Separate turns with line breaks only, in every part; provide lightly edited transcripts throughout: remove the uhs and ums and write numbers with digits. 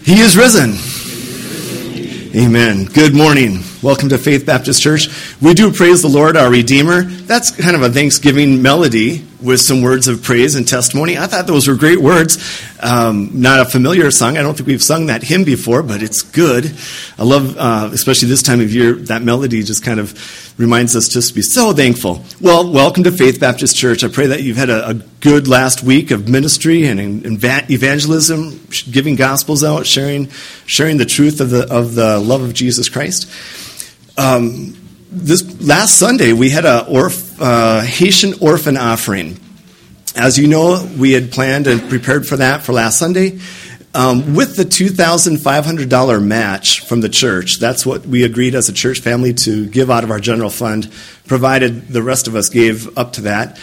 He is risen. Amen. Good morning. Welcome to Faith Baptist Church. We do praise the Lord, our Redeemer. That's kind of a Thanksgiving melody with some words of praise and testimony. I thought those were great words. Not a familiar song. I don't think we've sung that hymn before, but it's good. I love, especially this time of year, that melody just kind of reminds us just to be so thankful. Well, welcome to Faith Baptist Church. I pray that you've had a good last week of ministry and evangelism, giving gospels out, sharing the truth of the love of Jesus Christ. This last Sunday, we had a Haitian orphan offering. As you know, we had planned and prepared for that for last Sunday. With the $2,500 match from the church, that's what we agreed as a church family to give out of our general fund, provided the rest of us gave up to that.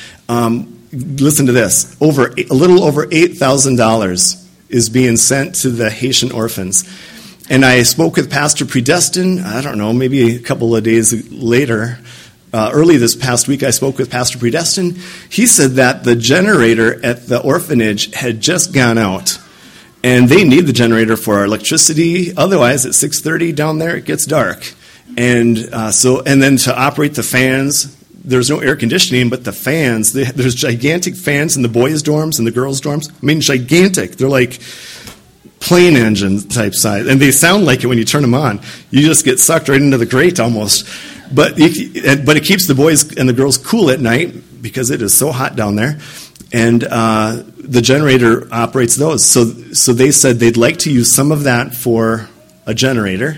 Listen to this. A little over $8,000 is being sent to the Haitian orphans. And I spoke with Pastor Predestin, I don't know, maybe a couple of days later. Early this past week, I spoke with Pastor Predestin. He said that the generator at the orphanage had just gone out. And they need the generator for electricity. Otherwise, at 6:30 down there, it gets dark. And then to operate the fans, there's no air conditioning, but the fans, there's gigantic fans in the boys' dorms and the girls' dorms. I mean, gigantic. They're like plane engine type size, and they sound like it when you turn them on. You just get sucked right into the grate almost. But it keeps the boys and the girls cool at night because it is so hot down there. And the generator operates those. So they said they'd like to use some of that for a generator.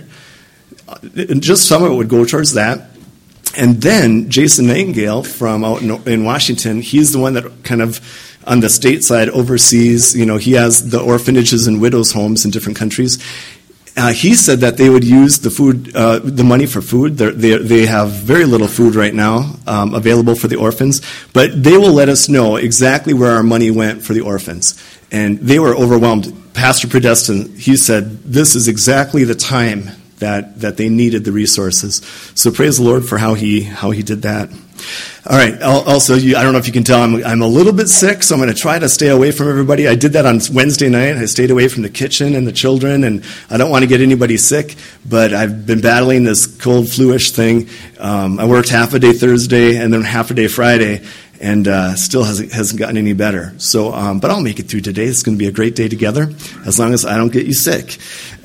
And just some of it would go towards that. And then Jason Nightingale from out in Washington, he's the one that kind of on the state side oversees, he has the orphanages and widows' homes in different countries. He said that they would use the money for food. They have very little food right now available for the orphans, but they will let us know exactly where our money went for the orphans. And they were overwhelmed. Pastor Predestin, he said, this is exactly the time that they needed the resources. So praise the Lord for how he did that. All right. Also, I don't know if you can tell, I'm a little bit sick, so I'm going to try to stay away from everybody. I did that on Wednesday night. I stayed away from the kitchen and the children, and I don't want to get anybody sick, but I've been battling this cold flu-ish thing. I worked half a day Thursday and then half a day Friday, and still hasn't gotten any better. So, but I'll make it through today. It's going to be a great day together, as long as I don't get you sick.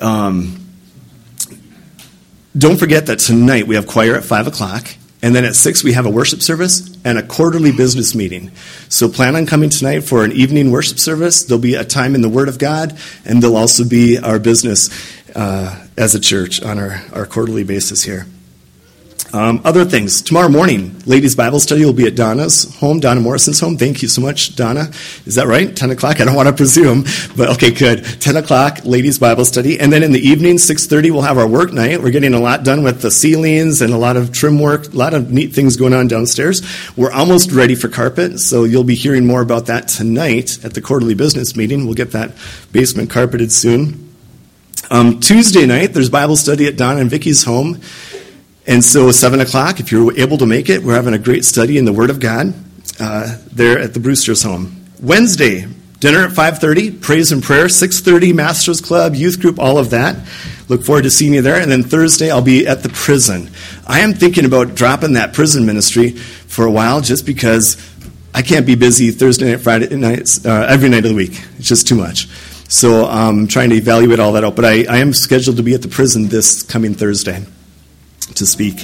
Don't forget that tonight we have choir at 5 o'clock. And then at 6, we have a worship service and a quarterly business meeting. So plan on coming tonight for an evening worship service. There'll be a time in the Word of God, and there'll also be our business as a church on our quarterly basis here. Other things. Tomorrow morning, ladies' Bible study will be at Donna's home, Donna Morrison's home. Thank you so much, Donna. Is that right? 10 o'clock? I don't want to presume, but okay, good. 10 o'clock, ladies' Bible study. And then in the evening, 6:30, we'll have our work night. We're getting a lot done with the ceilings and a lot of trim work, a lot of neat things going on downstairs. We're almost ready for carpet, so you'll be hearing more about that tonight at the quarterly business meeting. We'll get that basement carpeted soon. Tuesday night, there's Bible study at Donna and Vicky's home. And so 7 o'clock, if you're able to make it, we're having a great study in the Word of God there at the Brewster's home. Wednesday, dinner at 5:30, praise and prayer, 6:30, Masters Club, youth group, all of that. Look forward to seeing you there. And then Thursday, I'll be at the prison. I am thinking about dropping that prison ministry for a while just because I can't be busy Thursday night, Friday nights, every night of the week. It's just too much. So I'm trying to evaluate all that out. But I am scheduled to be at the prison this coming Thursday to speak.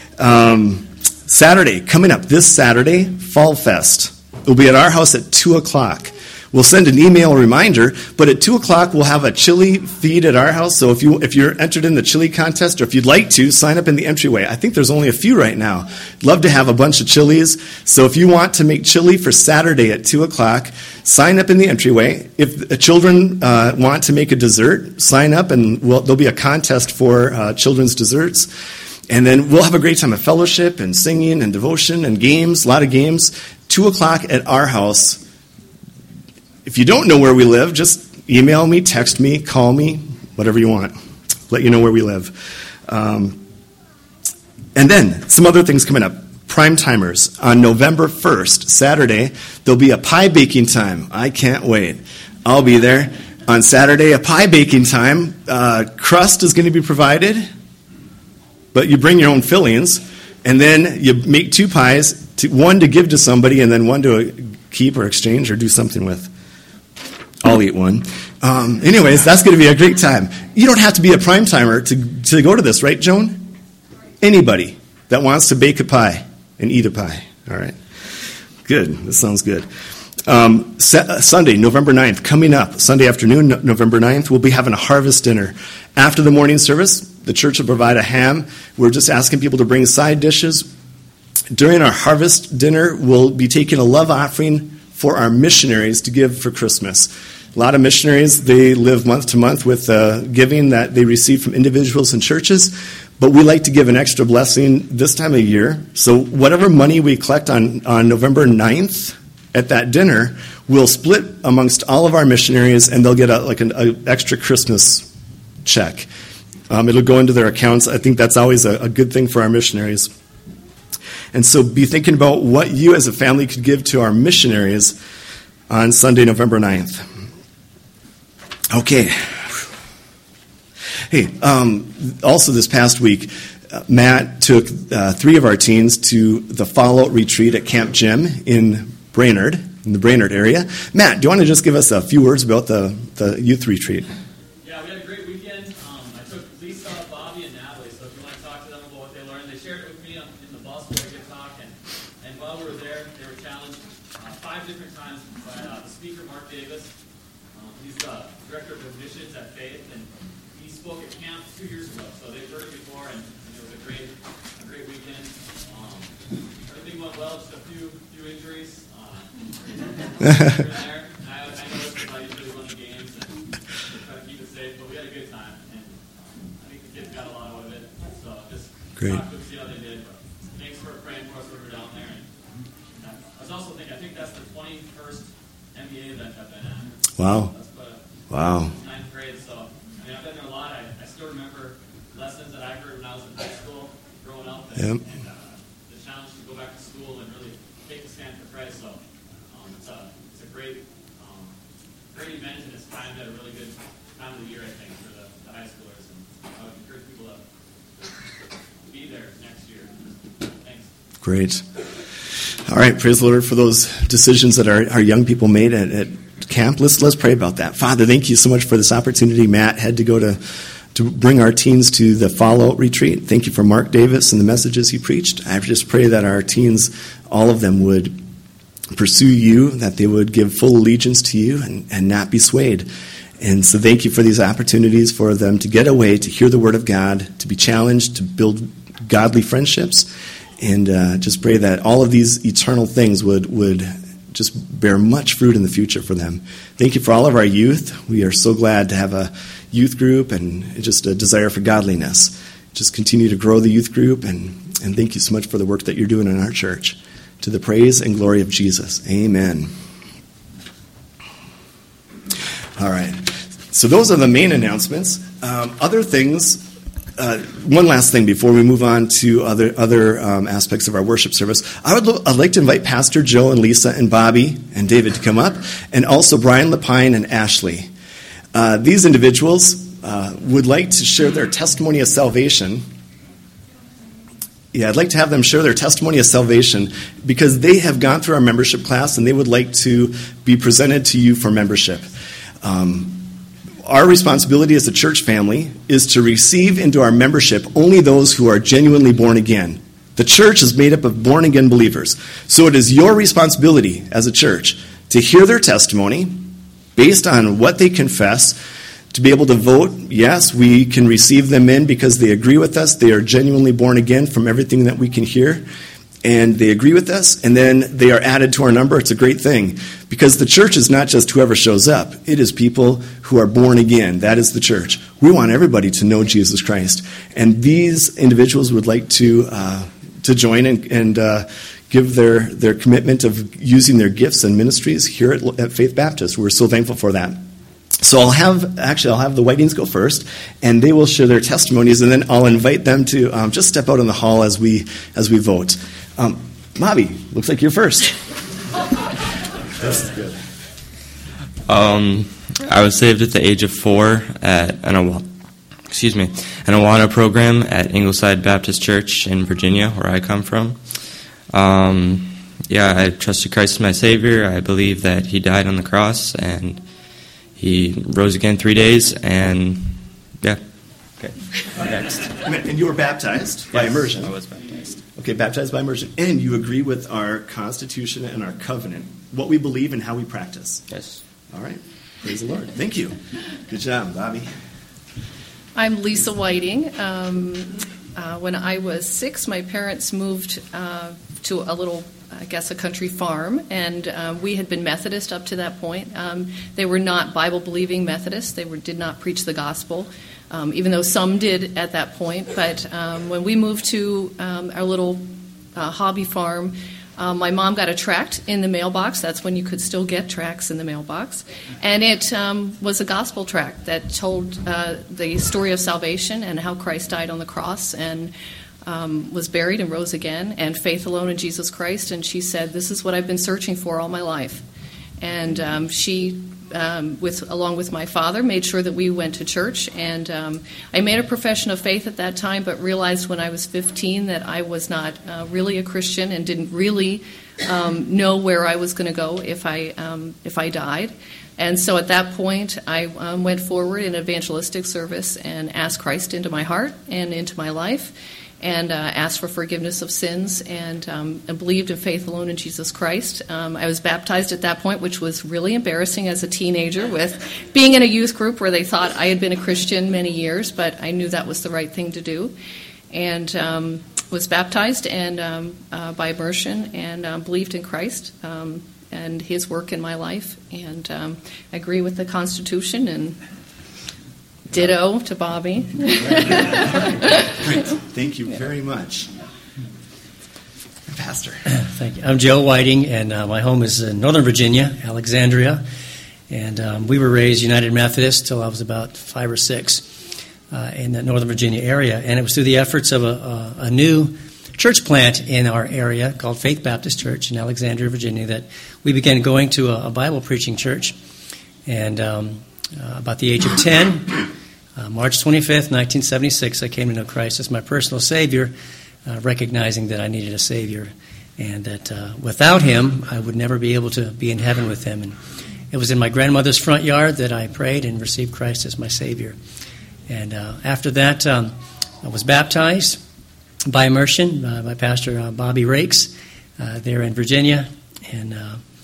Saturday, coming up this Saturday, Fall Fest. It'll be at our house at 2 o'clock. We'll send an email reminder, but at 2 o'clock we'll have a chili feed at our house. So if you're entered in the chili contest, or if you'd like to, sign up in the entryway. I think there's only a few right now. Love to have a bunch of chilies. So if you want to make chili for Saturday at 2 o'clock, sign up in the entryway. If the children want to make a dessert, sign up, and there'll be a contest for children's desserts. And then we'll have a great time of fellowship and singing and devotion and games, a lot of games. 2 o'clock at our house. If you don't know where we live, just email me, text me, call me, whatever you want. Let you know where we live. And then some other things coming up. Prime Timers. On November 1st, Saturday, there'll be a pie baking time. I can't wait. I'll be there. On Saturday, a pie baking time. Crust is going to be provided, but you bring your own fillings, and then you make 2 pies, one to give to somebody and then one to keep or exchange or do something with. I'll eat one. Anyways, that's going to be a great time. You don't have to be a prime timer to go to this, right, Joan? Anybody that wants to bake a pie and eat a pie. All right. Good. This sounds good. Sunday, November 9th, coming up, Sunday afternoon, November 9th, we'll be having a harvest dinner. After the morning service, the church will provide a ham. We're just asking people to bring side dishes. During our harvest dinner, we'll be taking a love offering for our missionaries to give for Christmas. A lot of missionaries, they live month to month with giving that they receive from individuals and churches, but we like to give an extra blessing this time of year. So whatever money we collect on November 9th at that dinner, we'll split amongst all of our missionaries, and they'll get an extra Christmas check. It'll go into their accounts. I think that's always a good thing for our missionaries. And so be thinking about what you as a family could give to our missionaries on Sunday, November 9th. Okay. Hey, also this past week, Matt took 3 of our teens to the Fallout Retreat at Camp Jim in Brainerd, in the Brainerd area. Matt, do you want to just give us a few words about the youth retreat?
Yeah, we had a great weekend. I took Lisa, Bobby, and Natalie, so if you want to talk to them about what they learned, they shared it with me in the bus where we could talk, and while we were there, they were challenged 5 different times by the speaker, Mark Davis. He's the director of admissions at Faith, and he spoke at camp 2 years ago, so they've heard it before, and it was a great weekend. Everything went well, just a few injuries. There. I noticed that I usually run the games and try to keep it safe, but we had a good time, and I think the kids got a lot out of it. So just
great.
Talk to them, see how they did. But thanks for praying for us when we were down there. And I was also thinking, I think that's the 21st MBA event I've been at.
Wow.
Wow. 9th grade, so I've been there a lot. I still remember lessons that I heard when I was in high school, growing up, and the challenge to go back to school and really take a stand for Christ. So it's a great event, and it's timed at a really good time of the year, I think, for the high schoolers. And I would encourage people to be there next year. Thanks.
Great. All right, praise the Lord for those decisions that our young people made at camp. Let's pray about that. Father, thank you so much for this opportunity. Matt had to go to bring our teens to the Fallout Retreat. Thank you for Mark Davis and the messages he preached. I just pray that our teens, all of them, would pursue you, that they would give full allegiance to you and not be swayed. And so thank you for these opportunities for them to get away, to hear the word of God, to be challenged, to build godly friendships, and just pray that all of these eternal things would just bear much fruit in the future for them. Thank you for all of our youth. We are so glad to have a youth group and just a desire for godliness. Just continue to grow the youth group, and thank you so much for the work that you're doing in our church. To the praise and glory of Jesus. Amen. All right. So those are the main announcements. Other things, one last thing before we move on to other aspects of our worship service. I'd like to invite Pastor Joe and Lisa and Bobby and David to come up, and also Brian Lapine and Ashley. These individuals would like to share their testimony of salvation. Yeah, I'd like to have them share their testimony of salvation because they have gone through our membership class and they would like to be presented to you for membership. Our responsibility as a church family is to receive into our membership only those who are genuinely born again. The church is made up of born-again believers. So it is your responsibility as a church to hear their testimony based on what they confess, to be able to vote, yes, we can receive them in because they agree with us. They are genuinely born again from everything that we can hear. And they agree with us, and then they are added to our number. It's a great thing. Because the church is not just whoever shows up. It is people who are born again. That is the church. We want everybody to know Jesus Christ. And these individuals would like to join and give their commitment of using their gifts and ministries here at Faith Baptist. We're so thankful for that. So I'll have the Whitings go first, and they will share their testimonies, and then I'll invite them to just step out in the hall as we vote. Bobby, looks like you're first. This is good.
I was saved at the age of 4 at an Awana program at Ingleside Baptist Church in Virginia, where I come from. I trusted Christ as my Savior. I believe that He died on the cross, and He rose again 3 days, and yeah. Okay, next.
And you were baptized by immersion.
I was baptized.
Okay, baptized by immersion. And you agree with our Constitution and our covenant, what we believe and how we practice.
Yes.
All right. Praise the Lord. Thank you. Good job, Bobby.
I'm Lisa Whiting. When I was 6, my parents moved to a little, a country farm, and we had been Methodist up to that point. They were not Bible-believing Methodists. They did not preach the gospel, even though some did at that point. But when we moved to our little hobby farm, my mom got a tract in the mailbox. That's when you could still get tracts in the mailbox. And it was a gospel tract that told the story of salvation and how Christ died on the cross and was buried and rose again, and faith alone in Jesus Christ. And she said, "This is what I've been searching for all my life." And she, along with my father, made sure that we went to church. And I made a profession of faith at that time, but realized when I was 15 that I was not really a Christian and didn't really know where I was going to go if I died. And so at that point, I went forward in evangelistic service and asked Christ into my heart and into my life, and asked for forgiveness of sins, and believed in faith alone in Jesus Christ. I was baptized at that point, which was really embarrassing as a teenager, with being in a youth group where they thought I had been a Christian many years, but I knew that was the right thing to do. And was baptized and by immersion, and believed in Christ and His work in my life, and agree with the Constitution, and ditto to Bobby.
Great. Thank you very much. Pastor.
Thank you. I'm Joe Whiting, and my home is in Northern Virginia, Alexandria. And we were raised United Methodist till I was about 5 or 6 in the Northern Virginia area. And it was through the efforts of a new church plant in our area called Faith Baptist Church in Alexandria, Virginia, that we began going to a Bible preaching church. And about the age of 10, March 25th, 1976, I came to know Christ as my personal Savior, recognizing that I needed a Savior, and that without Him, I would never be able to be in heaven with Him. And it was in my grandmother's front yard that I prayed and received Christ as my Savior. And after that, I was baptized by immersion by Pastor Bobby Rakes there in Virginia, and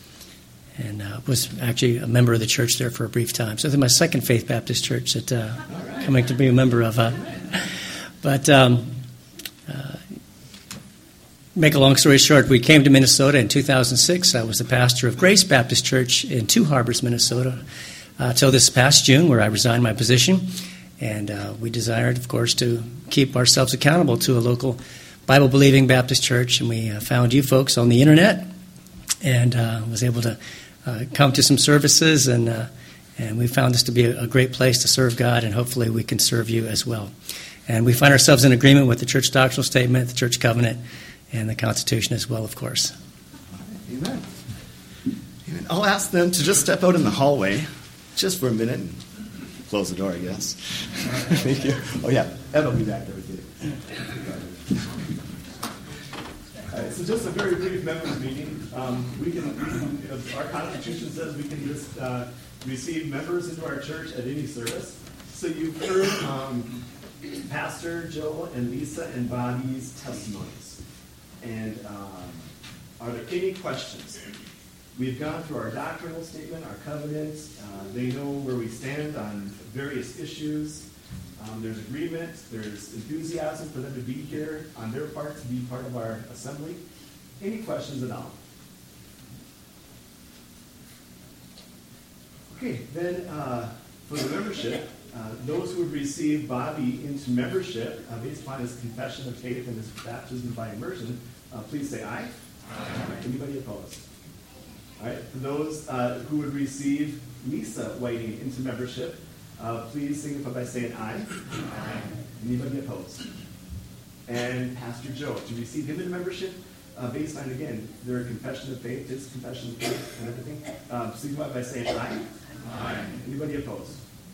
was actually a member of the church there for a brief time. So this is my second Faith Baptist church that coming to be a member of. But make a long story short, we came to Minnesota in 2006. I was the pastor of Grace Baptist Church in Two Harbors, Minnesota, till this past June, where I resigned my position. And we desired, of course, to keep ourselves accountable to a local Bible-believing Baptist church. And we found you folks on the internet, and was able to come to some services, and we found this to be a great place to serve God, and hopefully we can serve you as well. And we find ourselves in agreement with the church doctrinal statement, the church covenant, and the Constitution as well, of course.
Amen. Amen. I'll ask them to just step out in the hallway just for a minute and close the door, I guess. Thank you. Oh, yeah. Ed will be back there with you. All right, so just a very brief members meeting. Our Constitution says we can just receive members into our church at any service. So you've heard Pastor Joe and Lisa and Bobby's testimonies. And are there any questions? We've gone through our doctrinal statement, our covenants. They know where we stand on various issues. There's agreement. There's enthusiasm for them to be here on their part, to be part of our assembly. Any questions at all? Okay, then for the membership, those who would receive Bobby into membership based upon his confession of faith and his baptism by immersion, please say aye. Aye. Anybody opposed? All right, for those who would receive Lisa Whiting into membership, please signify by saying aye. Aye. Anybody opposed? And Pastor Joe, to receive him into membership, based on, again, their confession of faith, his confession of faith and everything, signify by saying aye. Aye. Anybody opposed?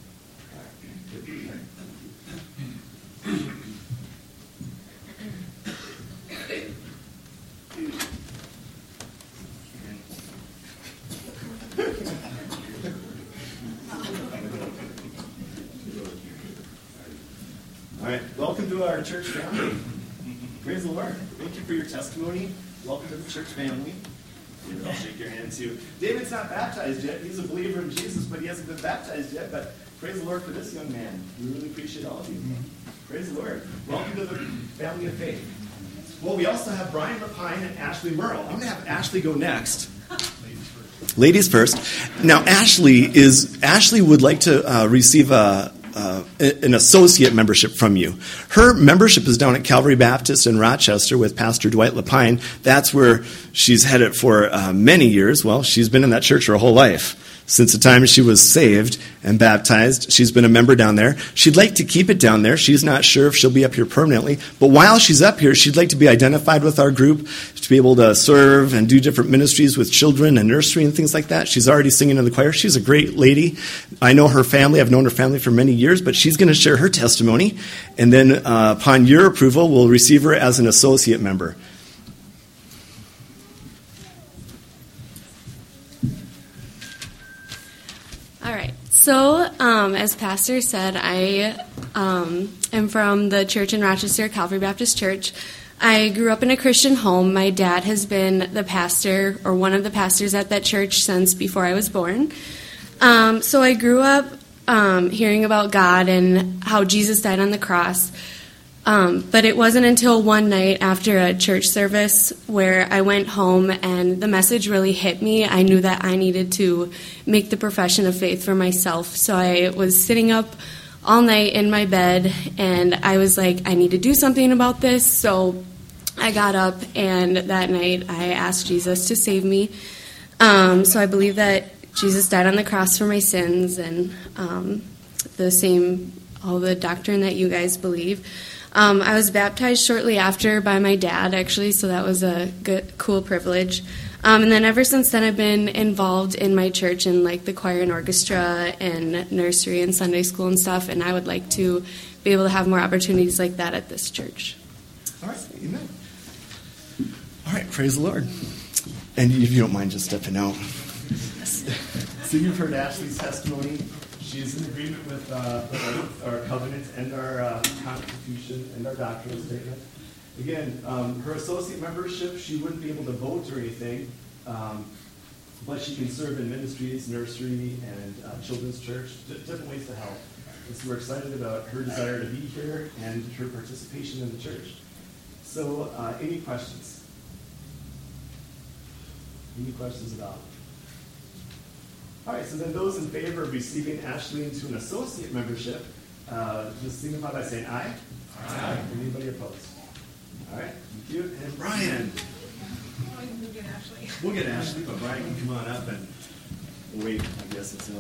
All right, welcome to our church family. Praise the Lord. Thank you for your testimony. Welcome to the church family. David, I'll shake your hand too. David's not baptized yet. He's a believer in Jesus, but he hasn't been baptized yet. But praise the Lord for this young man. We really appreciate all of you. Praise the Lord. Welcome to the family of faith. Well, we also have Brian Lapine and Ashley Merle. I'm going to have Ashley go next. Ladies first. Now, Ashley would like to receive an associate membership from you. Her membership is down at Calvary Baptist in Rochester with Pastor Dwight Lapine. That's where she's headed for many years. Well, she's been in that church her whole life. Since the time she was saved and baptized, she's been a member down there. She'd like to keep it down there. She's not sure if she'll be up here permanently. But while she's up here, she'd like to be identified with our group, to be able to serve and do different ministries with children and nursery and things like that. She's already singing in the choir. She's a great lady. I know her family. I've known her family for many years, but she's going to share her testimony. And then upon your approval, we'll receive her as an associate member.
All right. So, as Pastor said, I am from the church in Rochester, Calvary Baptist Church. I grew up in a Christian home. My dad has been the pastor or one of the pastors at that church since before I was born. So I grew up hearing about God and how Jesus died on the cross. But it wasn't until one night after a church service where I went home and the message really hit me. I knew that I needed to make the profession of faith for myself. So I was sitting up all night in my bed, and I was like, I need to do something about this. So I got up, and that night I asked Jesus to save me. So I believe that Jesus died on the cross for my sins, and all the doctrine that you guys believe. I was baptized shortly after by my dad, actually, so that was a good, cool privilege. And then ever since then, I've been involved in my church in like the choir and orchestra and nursery and Sunday school and stuff, and I would like to be able to have more opportunities like that at this church.
All right, amen. All right, praise the Lord. And if you don't mind just stepping out. So you've heard Ashley's testimony. She's in agreement with our covenant and our constitution and our doctrinal statement. Again, her associate membership, she wouldn't be able to vote or anything, but she can serve in ministries, nursery, and children's church, different ways to help. And so we're excited about her desire to be here and her participation in the church. So, any questions? Any questions about it? All right, so then those in favor of receiving Ashley into an associate membership, just signify by saying aye. Aye. Anybody opposed? All right, thank you. And Brian.
We'll get Ashley.
We'll get Ashley, but Brian can come on up and wait, I guess, until.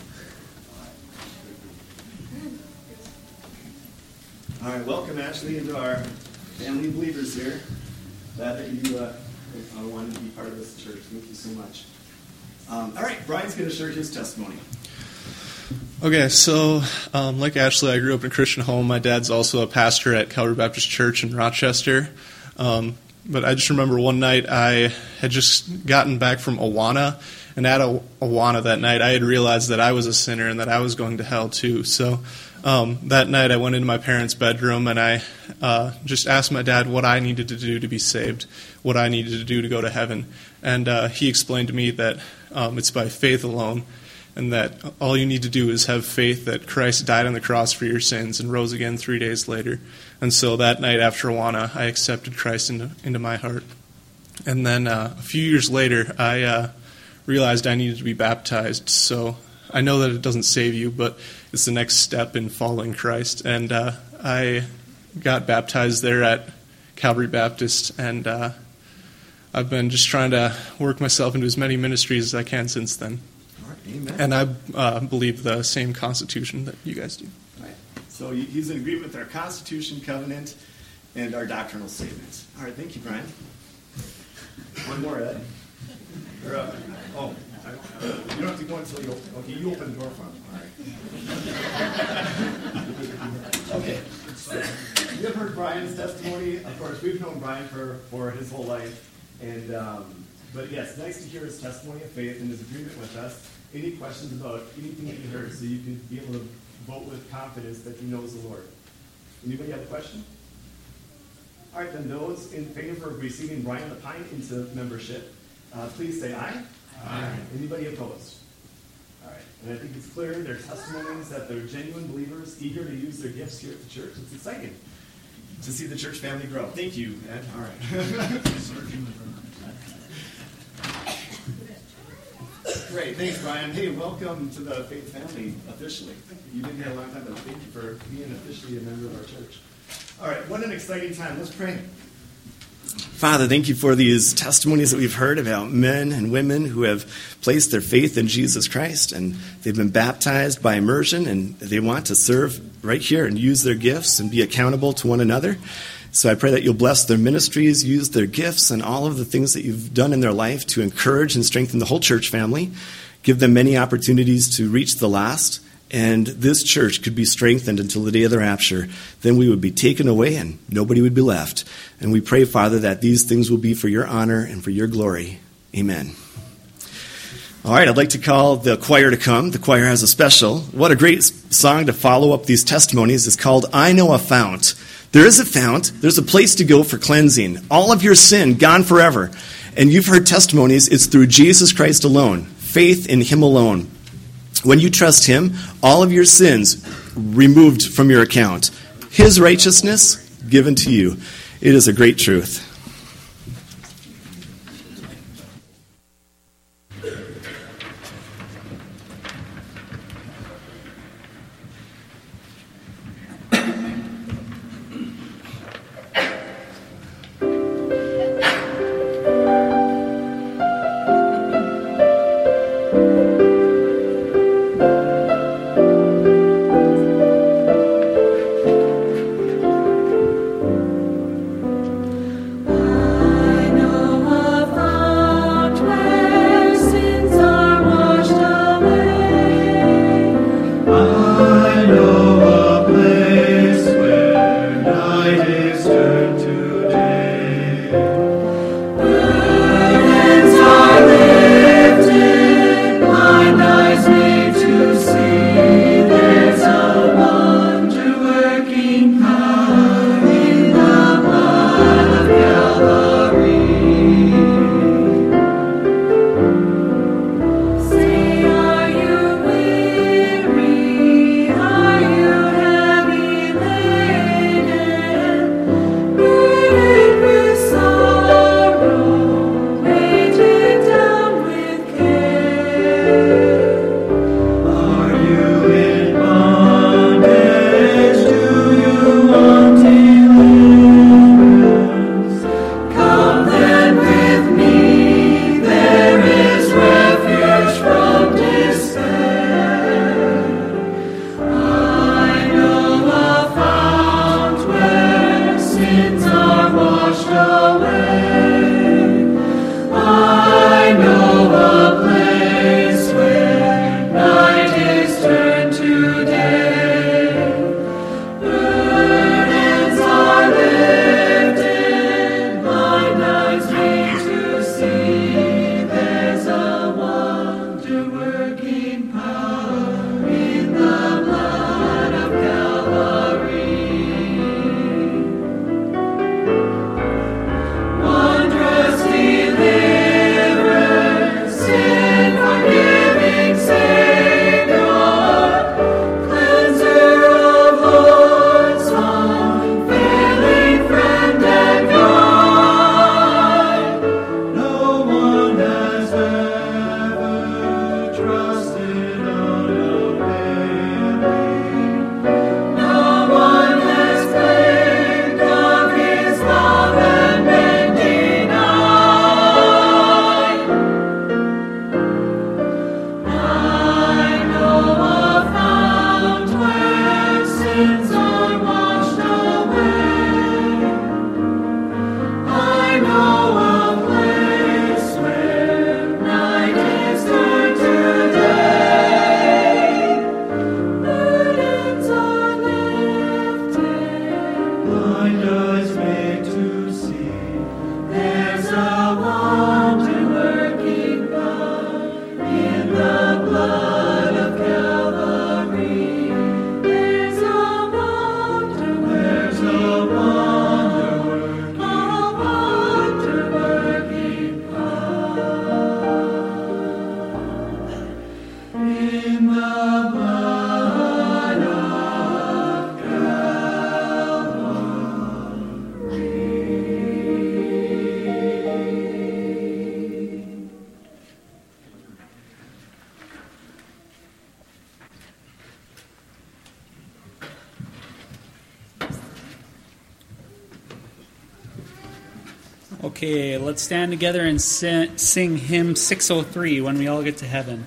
All right, welcome Ashley into our family of believers here. Glad that you wanted to be part of this church. Thank you so much. All right, Brian's going to share his testimony.
Okay, so like Ashley, I grew up in a Christian home. My dad's also a pastor at Calvary Baptist Church in Rochester. But I just remember one night I had just gotten back from Awana, and at Awana that night I had realized that I was a sinner and that I was going to hell too. So that night I went into my parents' bedroom and I just asked my dad what I needed to do to be saved, what I needed to do to go to heaven. And he explained to me that it's by faith alone, and that all you need to do is have faith that Christ died on the cross for your sins and rose again 3 days later. And so that night after Awana, I accepted Christ into my heart. And then a few years later, I realized I needed to be baptized. So I know that it doesn't save you, but it's the next step in following Christ. And I got baptized there at Calvary Baptist, and I've been just trying to work myself into as many ministries as I can since then.
Amen.
And I believe the same Constitution that you guys do.
All right. So he's in agreement with our Constitution, covenant, and our doctrinal statements. All right, thank you, Brian. One more, Ed. Oh, I You don't have to go until you open. Okay, you open the door for him. All right. Okay. We have heard Brian's testimony. Of course, we've known Brian for his whole life. And but yes, nice to hear his testimony of faith and his agreement with us. Any questions about anything that you heard, so you can be able to vote with confidence that he knows the Lord. Anybody have a question? All right, then those in favor of receiving Brian Lapine into membership, please say aye. Aye. Anybody opposed? All right, and I think it's clear their testimonies that they're genuine believers, eager to use their gifts here at the church. It's exciting to see the church family grow. Thank you, Ed. All right. Great, thanks, Brian. Hey, welcome to the Faith family officially. You've been here a long time, but thank you for being officially a member of our church. All right, what an exciting time. Let's pray. Father, thank you for these testimonies that we've heard about men and women who have placed their faith in Jesus Christ, and they've been baptized by immersion, and they want to serve right here and use their gifts and be accountable to one another. So I pray that you'll bless their ministries, use their gifts, and all of the things that you've done in their life to encourage and strengthen the whole church family. Give them many opportunities to reach the lost, and this church could be strengthened until the day of the rapture. Then we would be taken away and nobody would be left. And we pray, Father, that these things will be for your honor and for your glory. Amen. All right, I'd like to call the choir to come. The choir has a special. What a great song to follow up these testimonies. It's called I Know a Fount. There is a fount. There's a place to go for cleansing. All of your sin gone forever. And you've heard testimonies. It's through Jesus Christ alone. Faith in him alone. When you trust him, all of your sins removed from your account. His righteousness given to you. It is a great truth.
Okay, let's stand together and sing hymn 603, When We All Get to Heaven.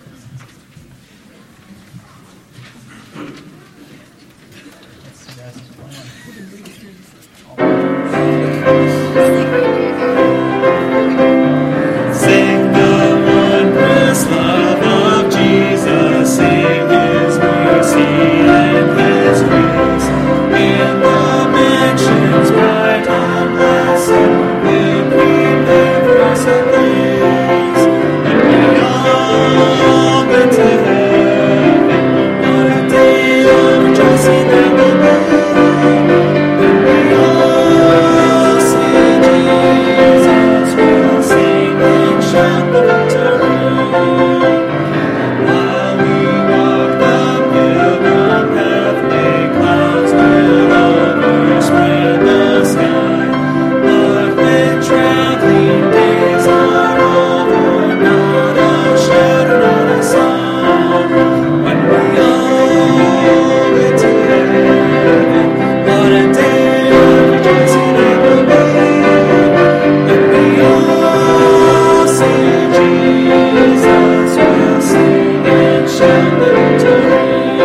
Sing the wondrous love of Jesus, sing His mercy and His grace. In the mansions bright and blessed, we prepare for some days. And we all get to heaven. What a day of rejoicing that will be. When we all see Jesus, we'll sing and shout the victory. While we walk the pilgrim pathway, clouds will overspread the sky. But when traveling days are over, not a shadow, not a sign. When we all get to heaven, what a day of rejoicing it will be. When we all see Jesus, we'll sing and shout the victory.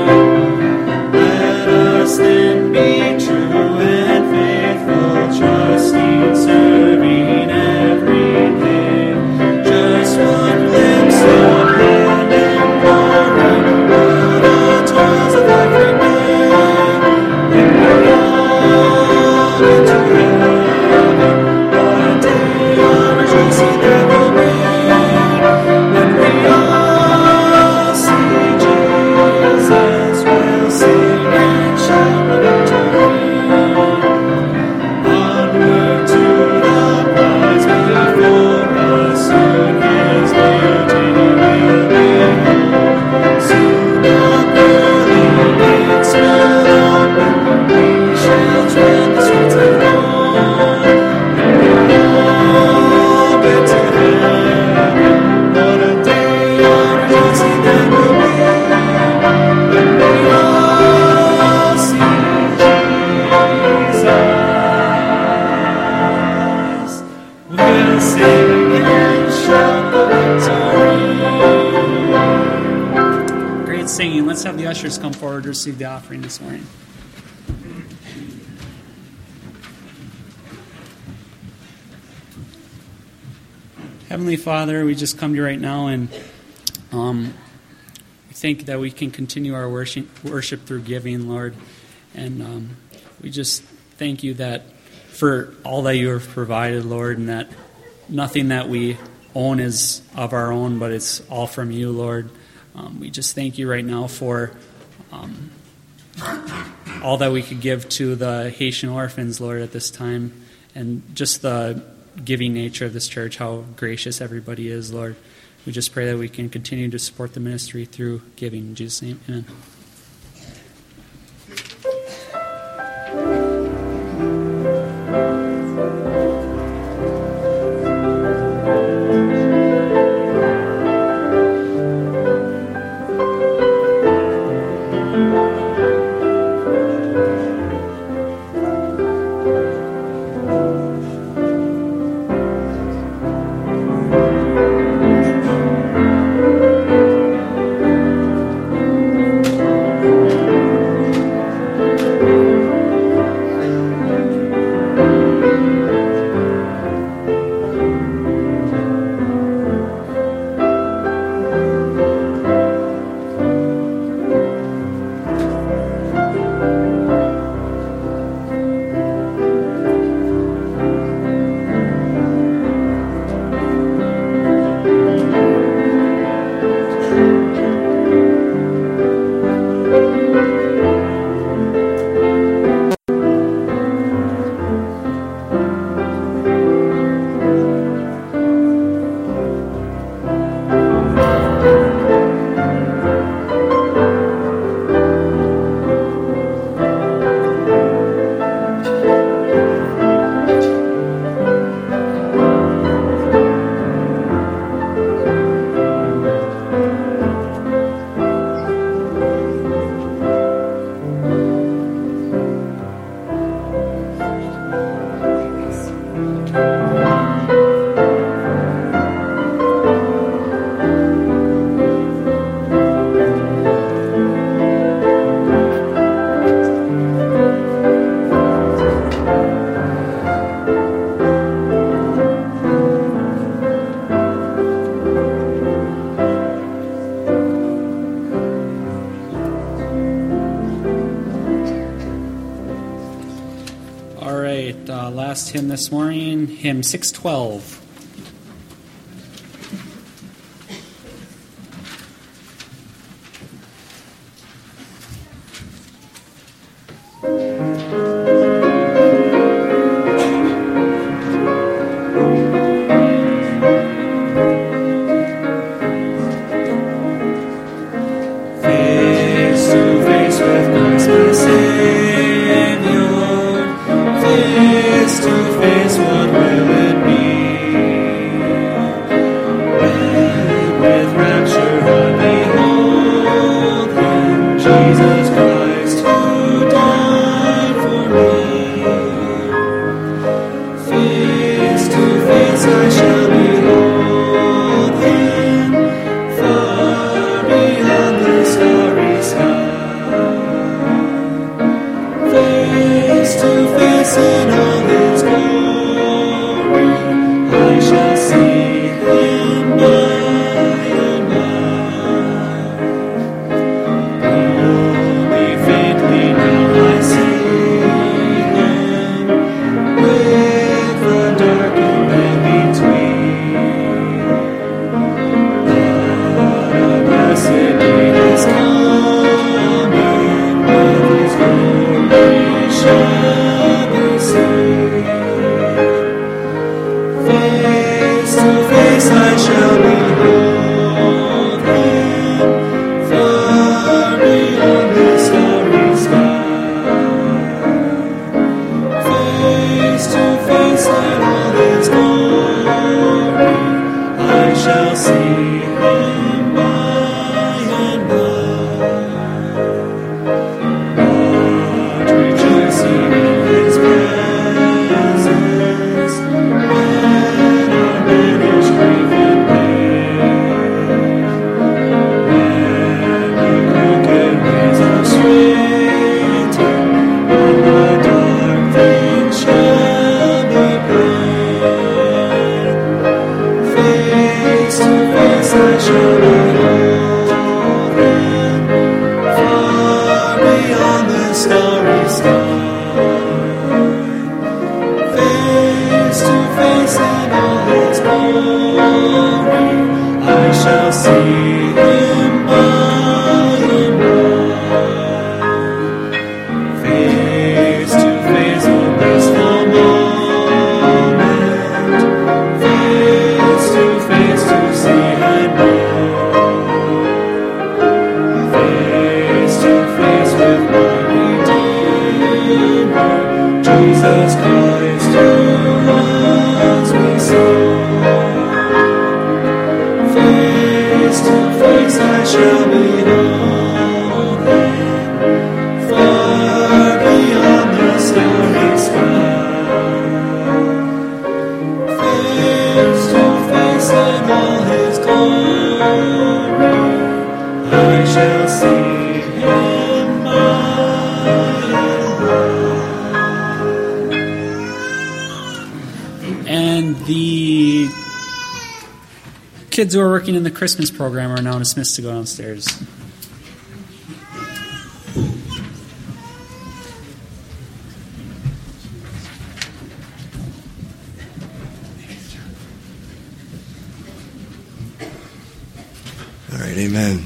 Let us then be true and faithful, trusting, serving every day. Just one glimpse of hand and glory, for the toils of life remain. When we all get to heaven, what a day of rejoicing there will be. When we all see Jesus, we'll sing and shout the victory. Onward to the prize before us, soon His beauty will behold. Soon the pearly gates will open, we shall tread the streets of gold. When we all get to heaven, what a day of rejoicing that will be. When we all see Jesus, we'll sing and shout the victory.
Great singing. Let's have the ushers come forward to receive the offering this morning. Heavenly Father, we just come to you right now, and we thank you that we can continue our worship through giving, Lord. And we just thank you that for all that you have provided, Lord, and that nothing that we own is of our own, but it's all from you, Lord. We just thank you right now for all that we could give to the Haitian orphans, Lord, at this time, and just the giving nature of this church, how gracious everybody is, Lord. We just pray that we can continue to support the ministry through giving. In Jesus' name, amen. last hymn this morning, hymn 612. Kids who are working in the Christmas program are now dismissed to go downstairs.
All right, amen.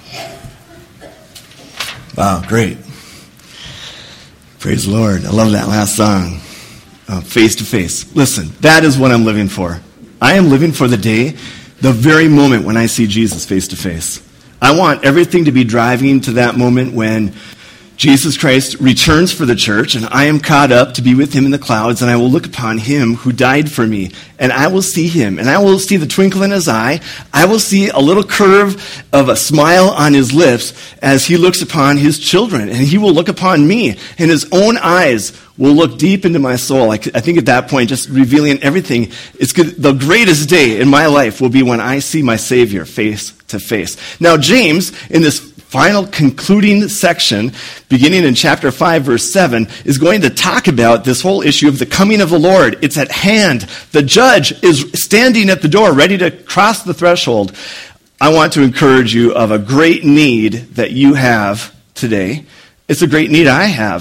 Wow, great. Praise the Lord. I love that last song, Face to Face. Listen, that is what I'm living for. I am living for the day, the very moment when I see Jesus face to face. I want everything to be driving to that moment when Jesus Christ returns for the church, and I am caught up to be with him in the clouds, and I will look upon him who died for me, and I will see him, and I will see the twinkle in his eye. I will see a little curve of a smile on his lips as he looks upon his children, and he will look upon me, and his own eyes will look deep into my soul. I think at that point, just revealing everything, it's good. The greatest day in my life will be when I see my Savior face to face. Now, James, in this final concluding section, beginning in chapter 5, verse 7, is going to talk about this whole issue of the coming of the Lord. It's at hand. The judge is standing at the door, ready to cross the threshold. I want to encourage you of a great need that you have today. It's a great need I have.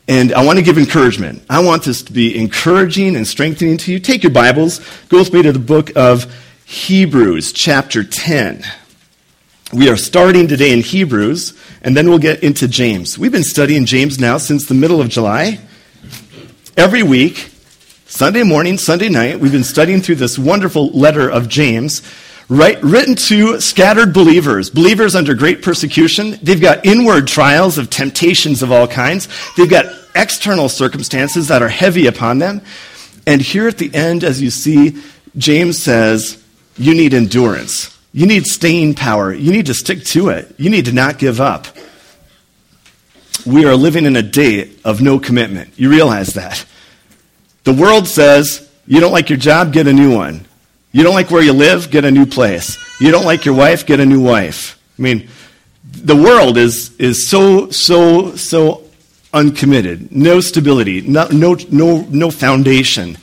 And I want to give encouragement. I want this to be encouraging and strengthening to you. Take your Bibles, go with me to the book of Hebrews, chapter 10. We are starting today in Hebrews, and then we'll get into James. We've been studying James now since the middle of July. Every week, Sunday morning, Sunday night, we've been studying through this wonderful letter of James, written to scattered believers under great persecution. They've got inward trials of temptations of all kinds. They've got external circumstances that are heavy upon them. And here at the end, as you see, James says, you need endurance. You need staying power. You need to stick to it. You need to not give up. We are living in a day of no commitment. You realize that. The world says, you don't like your job, get a new one. You don't like where you live, get a new place. You don't like your wife, get a new wife. I mean, the world is so uncommitted. No stability, no foundation.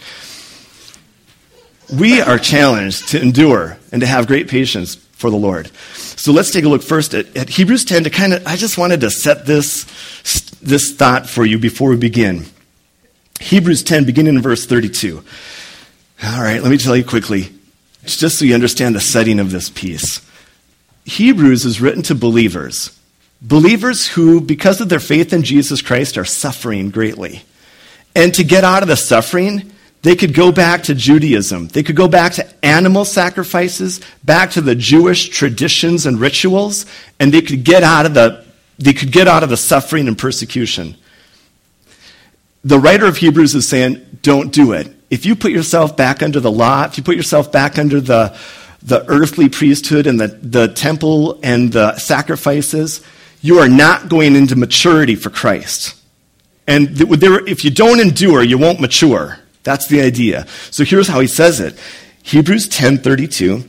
We are challenged to endure and to have great patience for the Lord. So let's take a look first at Hebrews 10 to I just wanted to set this thought for you before we begin. Hebrews 10, beginning in verse 32. All right, let me tell you quickly, just so you understand the setting of this piece. Hebrews is written to believers who, because of their faith in Jesus Christ, are suffering greatly. And to get out of the suffering, they could go back to Judaism. They could go back to animal sacrifices, back to the Jewish traditions and rituals, and they could get out of the suffering and persecution. The writer of Hebrews is saying, don't do it. If you put yourself back under the law, if you put yourself back under the earthly priesthood and the temple and the sacrifices, you are not going into maturity for Christ. And if you don't endure, you won't mature. That's the idea. So here's how he says it. Hebrews 10:32.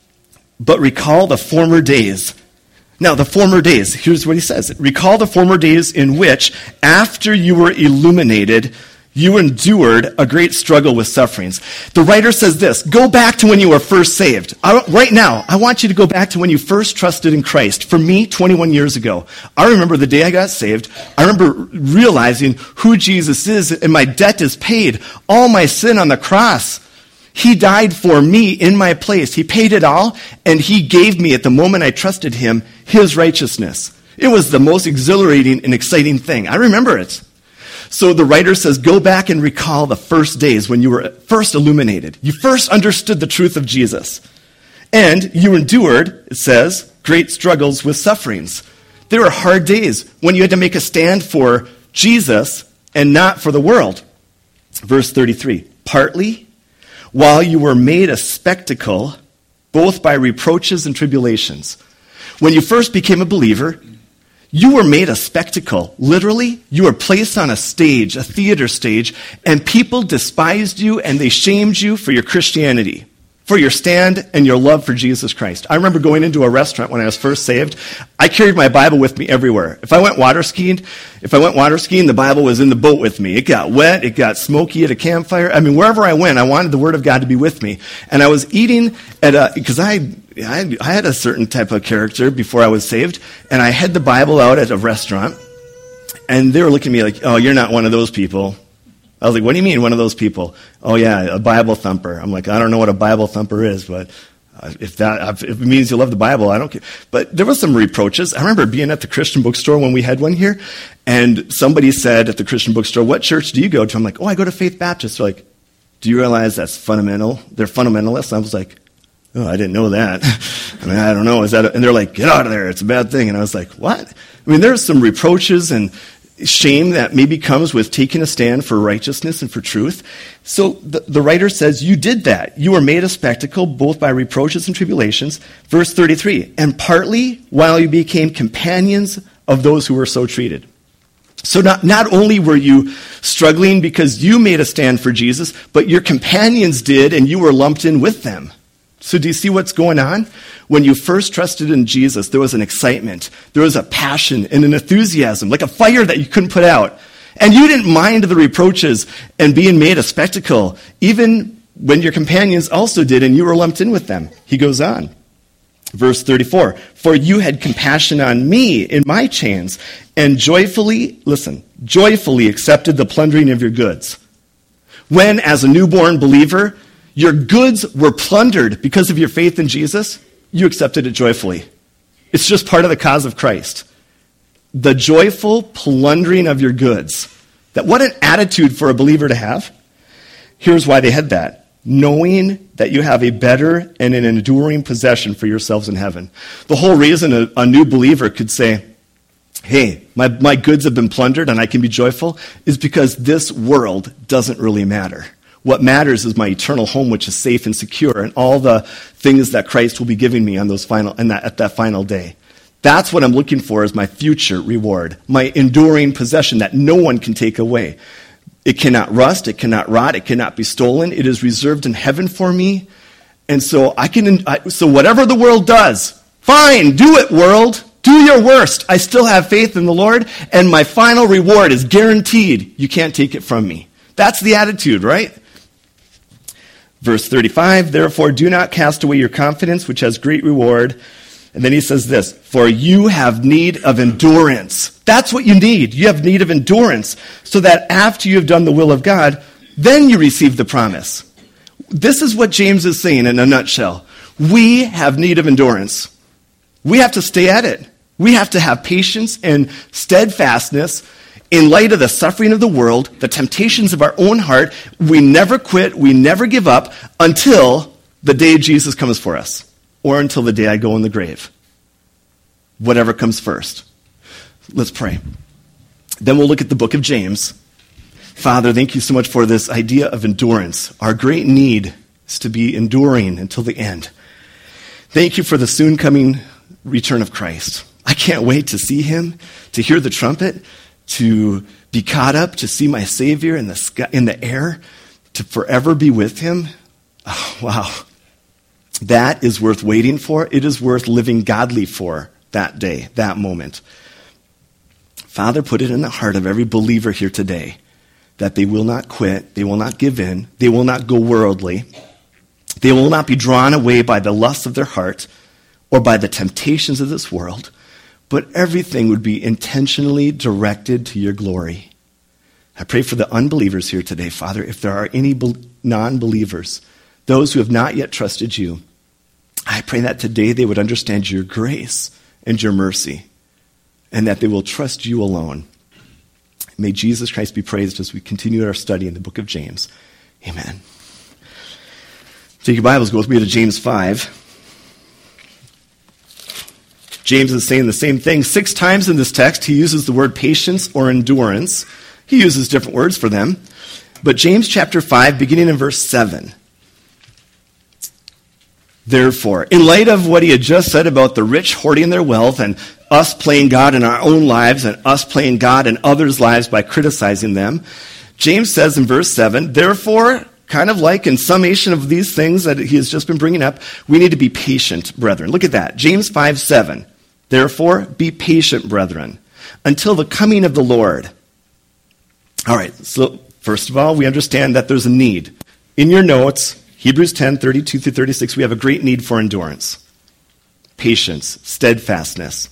But recall the former days. Now, the former days, here's what he says. Recall the former days in which, after you were illuminated, you endured a great struggle with sufferings. The writer says this, go back to when you were first saved. Right now, I want you to go back to when you first trusted in Christ. For me, 21 years ago, I remember the day I got saved. I remember realizing who Jesus is, and my debt is paid. All my sin on the cross. He died for me in my place. He paid it all, and he gave me, at the moment I trusted him, his righteousness. It was the most exhilarating and exciting thing. I remember it. So the writer says, go back and recall the first days when you were first illuminated. You first understood the truth of Jesus. And you endured, it says, great struggles with sufferings. There were hard days when you had to make a stand for Jesus and not for the world. Verse 33, partly while you were made a spectacle, both by reproaches and tribulations. When you first became a believer, you were made a spectacle. Literally, you were placed on a stage, a theater stage, and people despised you and they shamed you for your Christianity, for your stand and your love for Jesus Christ. I remember going into a restaurant when I was first saved. I carried my Bible with me everywhere. If I went water skiing, the Bible was in the boat with me. It got wet, it got smoky at a campfire. I mean, wherever I went, I wanted the Word of God to be with me. And I was eating because I had a certain type of character before I was saved, and I had the Bible out at a restaurant, and they were looking at me like, oh, you're not one of those people. I was like, what do you mean, one of those people? Oh, yeah, a Bible thumper. I'm like, I don't know what a Bible thumper is, but if it means you love the Bible, I don't care. But there was some reproaches. I remember being at the Christian bookstore when we had one here, and somebody said at the Christian bookstore, what church do you go to? I'm like, oh, I go to Faith Baptist. They're like, do you realize that's fundamental? They're fundamentalists. I was like, oh, I didn't know that. I mean, I don't know. And they're like, get out of there. It's a bad thing. And I was like, what? I mean, there's some reproaches and shame that maybe comes with taking a stand for righteousness and for truth. So the writer says, you did that. You were made a spectacle both by reproaches and tribulations. Verse 33, and partly while you became companions of those who were so treated. So not only were you struggling because you made a stand for Jesus, but your companions did, and you were lumped in with them. So do you see what's going on? When you first trusted in Jesus, there was an excitement. There was a passion and an enthusiasm, like a fire that you couldn't put out. And you didn't mind the reproaches and being made a spectacle, even when your companions also did and you were lumped in with them. He goes on. Verse 34, for you had compassion on me in my chains, and joyfully accepted the plundering of your goods. When, as a newborn believer, your goods were plundered because of your faith in Jesus, you accepted it joyfully. It's just part of the cause of Christ. The joyful plundering of your goods. What an attitude for a believer to have. Here's why they had that. Knowing that you have a better and an enduring possession for yourselves in heaven. The whole reason a new believer could say, hey, my goods have been plundered and I can be joyful, is because this world doesn't really matter. What matters is my eternal home, which is safe and secure, and all the things that Christ will be giving me on at that final day. That's what I'm looking for as my future reward, my enduring possession that no one can take away. It cannot rust, it cannot rot, it cannot be stolen. It is reserved in heaven for me. And so so whatever the world does, fine, do it, world. Do your worst. I still have faith in the Lord, and my final reward is guaranteed. You can't take it from me. That's the attitude, right? Verse 35, therefore do not cast away your confidence, which has great reward. And then he says this, for you have need of endurance. That's what you need. You have need of endurance, so that after you have done the will of God, then you receive the promise. This is what James is saying in a nutshell. We have need of endurance. We have to stay at it. We have to have patience and steadfastness in light of the suffering of the world, the temptations of our own heart. We never quit, we never give up until the day Jesus comes for us, or until the day I go in the grave. Whatever comes first. Let's pray. Then we'll look at the book of James. Father, thank you so much for this idea of endurance. Our great need is to be enduring until the end. Thank you for the soon coming return of Christ. I can't wait to see him, to hear the trumpet, to be caught up, to see my Savior in the sky, in the air, to forever be with him. Oh, wow. That is worth waiting for. It is worth living godly for that day, that moment. Father, put it in the heart of every believer here today that they will not quit, they will not give in, they will not go worldly, they will not be drawn away by the lusts of their heart or by the temptations of this world, but everything would be intentionally directed to your glory. I pray for the unbelievers here today, Father, if there are any non-believers, those who have not yet trusted you, I pray that today they would understand your grace and your mercy, and that they will trust you alone. May Jesus Christ be praised as we continue our study in the book of James. Amen. Take your Bibles, go with me to James 5. James is saying the same thing 6 times in this text. He uses the word patience or endurance. He uses different words for them. But James chapter 5, beginning in verse 7. Therefore, in light of what he had just said about the rich hoarding their wealth and us playing God in our own lives and us playing God in others' lives by criticizing them, James says in verse 7, therefore, kind of like in summation of these things that he has just been bringing up, we need to be patient, brethren. Look at that. James 5:7. Therefore, be patient, brethren, until the coming of the Lord. All right, so first of all, we understand that there's a need. In your notes, Hebrews 10:32-36, we have a great need for endurance, patience, steadfastness.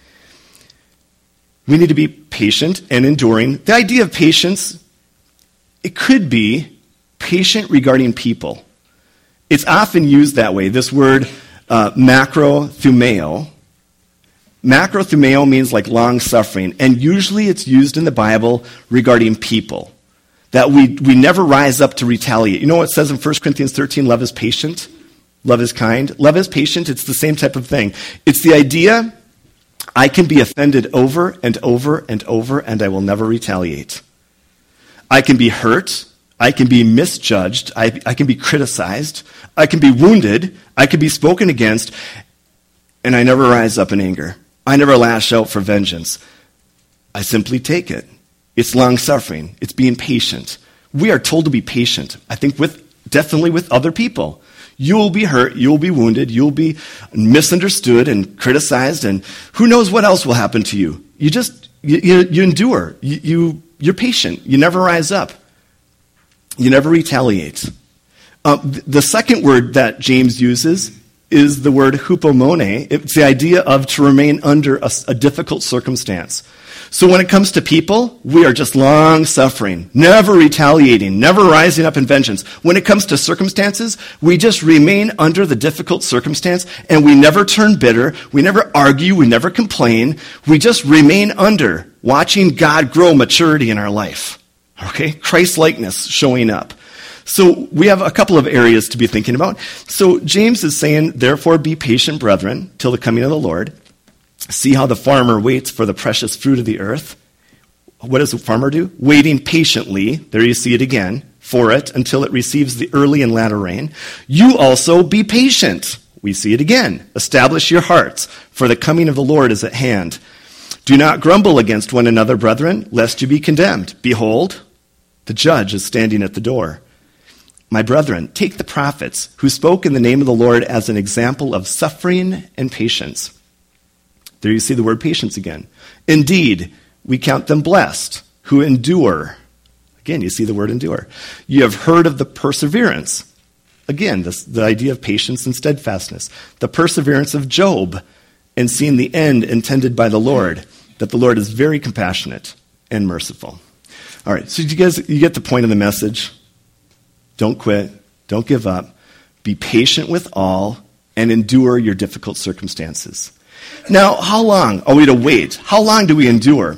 We need to be patient and enduring. The idea of patience, it could be patient regarding people. It's often used that way. This word, macrothumeo. Macrothumeo means like long-suffering, and usually it's used in the Bible regarding people, that we never rise up to retaliate. You know what it says in 1 Corinthians 13, love is patient, love is kind. Love is patient, it's the same type of thing. It's the idea, I can be offended over and over and over, and I will never retaliate. I can be hurt, I can be misjudged, I can be criticized, I can be wounded, I can be spoken against, and I never rise up in anger. I never lash out for vengeance. I simply take it. It's long-suffering. It's being patient. We are told to be patient, I think definitely with other people. You will be hurt, you will be wounded, you will be misunderstood and criticized, and who knows what else will happen to you. You endure. You're patient. You never rise up. You never retaliate. The second word that James uses is the word hupomone. It's the idea of to remain under a difficult circumstance. So when it comes to people, we are just long-suffering, never retaliating, never rising up in vengeance. When it comes to circumstances, we just remain under the difficult circumstance, and we never turn bitter, we never argue, we never complain. We just remain under, watching God grow maturity in our life. Okay? Christ-likeness showing up. So we have a couple of areas to be thinking about. So James is saying, therefore be patient, brethren, till the coming of the Lord. See how the farmer waits for the precious fruit of the earth. What does the farmer do? Waiting patiently, there you see it again, for it until it receives the early and latter rain. You also be patient. We see it again. Establish your hearts, for the coming of the Lord is at hand. Do not grumble against one another, brethren, lest you be condemned. Behold, the judge is standing at the door. My brethren, take the prophets who spoke in the name of the Lord as an example of suffering and patience. There you see the word patience again. Indeed, we count them blessed who endure. Again, you see the word endure. You have heard of the perseverance. Again, the idea of patience and steadfastness. The perseverance of Job, and seen the end intended by the Lord, that the Lord is very compassionate and merciful. All right, so you get the point of the message. Don't quit. Don't give up. Be patient with all and endure your difficult circumstances. Now, how long are we to wait? How long do we endure?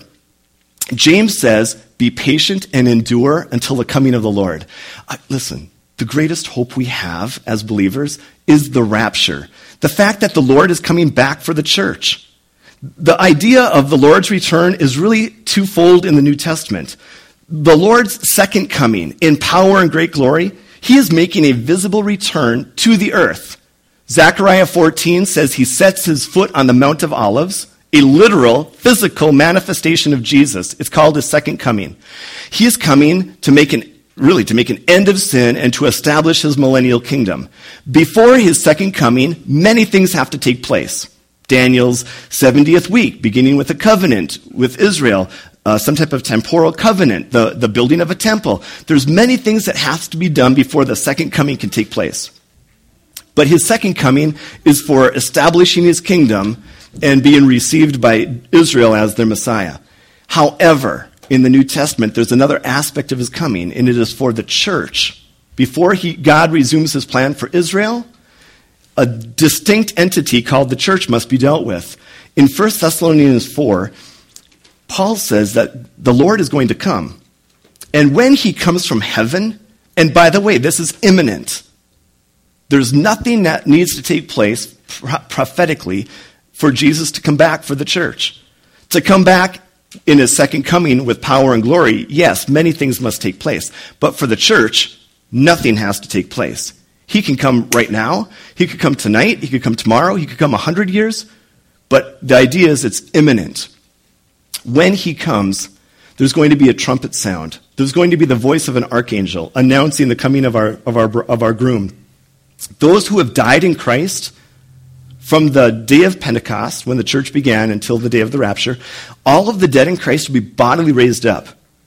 James says, be patient and endure until the coming of the Lord. Listen, the greatest hope we have as believers is the rapture. The fact that the Lord is coming back for the church. The idea of the Lord's return is really twofold in the New Testament. The Lord's second coming in power and great glory, he is making a visible return to the earth. Zechariah 14 says he sets his foot on the Mount of Olives, a literal, physical manifestation of Jesus. It's called his second coming. He is coming to make an end of sin and to establish his millennial kingdom. Before his second coming, many things have to take place. Daniel's 70th week, beginning with a covenant with Israel, some type of temporal covenant, the building of a temple. There's many things that have to be done before the second coming can take place. But his second coming is for establishing his kingdom and being received by Israel as their Messiah. However, in the New Testament, there's another aspect of his coming, and it is for the church. Before God resumes his plan for Israel, a distinct entity called the church must be dealt with. In 1 Thessalonians 4, Paul says that the Lord is going to come. And when he comes from heaven, and by the way, this is imminent, there's nothing that needs to take place prophetically for Jesus to come back for the church. To come back in his second coming with power and glory, yes, many things must take place. But for the church, nothing has to take place. He can come right now. He could come tonight. He could come tomorrow. He could come 100 years. But the idea is it's imminent. When he comes, there's going to be a trumpet sound. There's going to be the voice of an archangel announcing the coming of our groom. Those who have died in Christ from the day of Pentecost, when the church began, until the day of the rapture, all of the dead in Christ will be bodily raised up.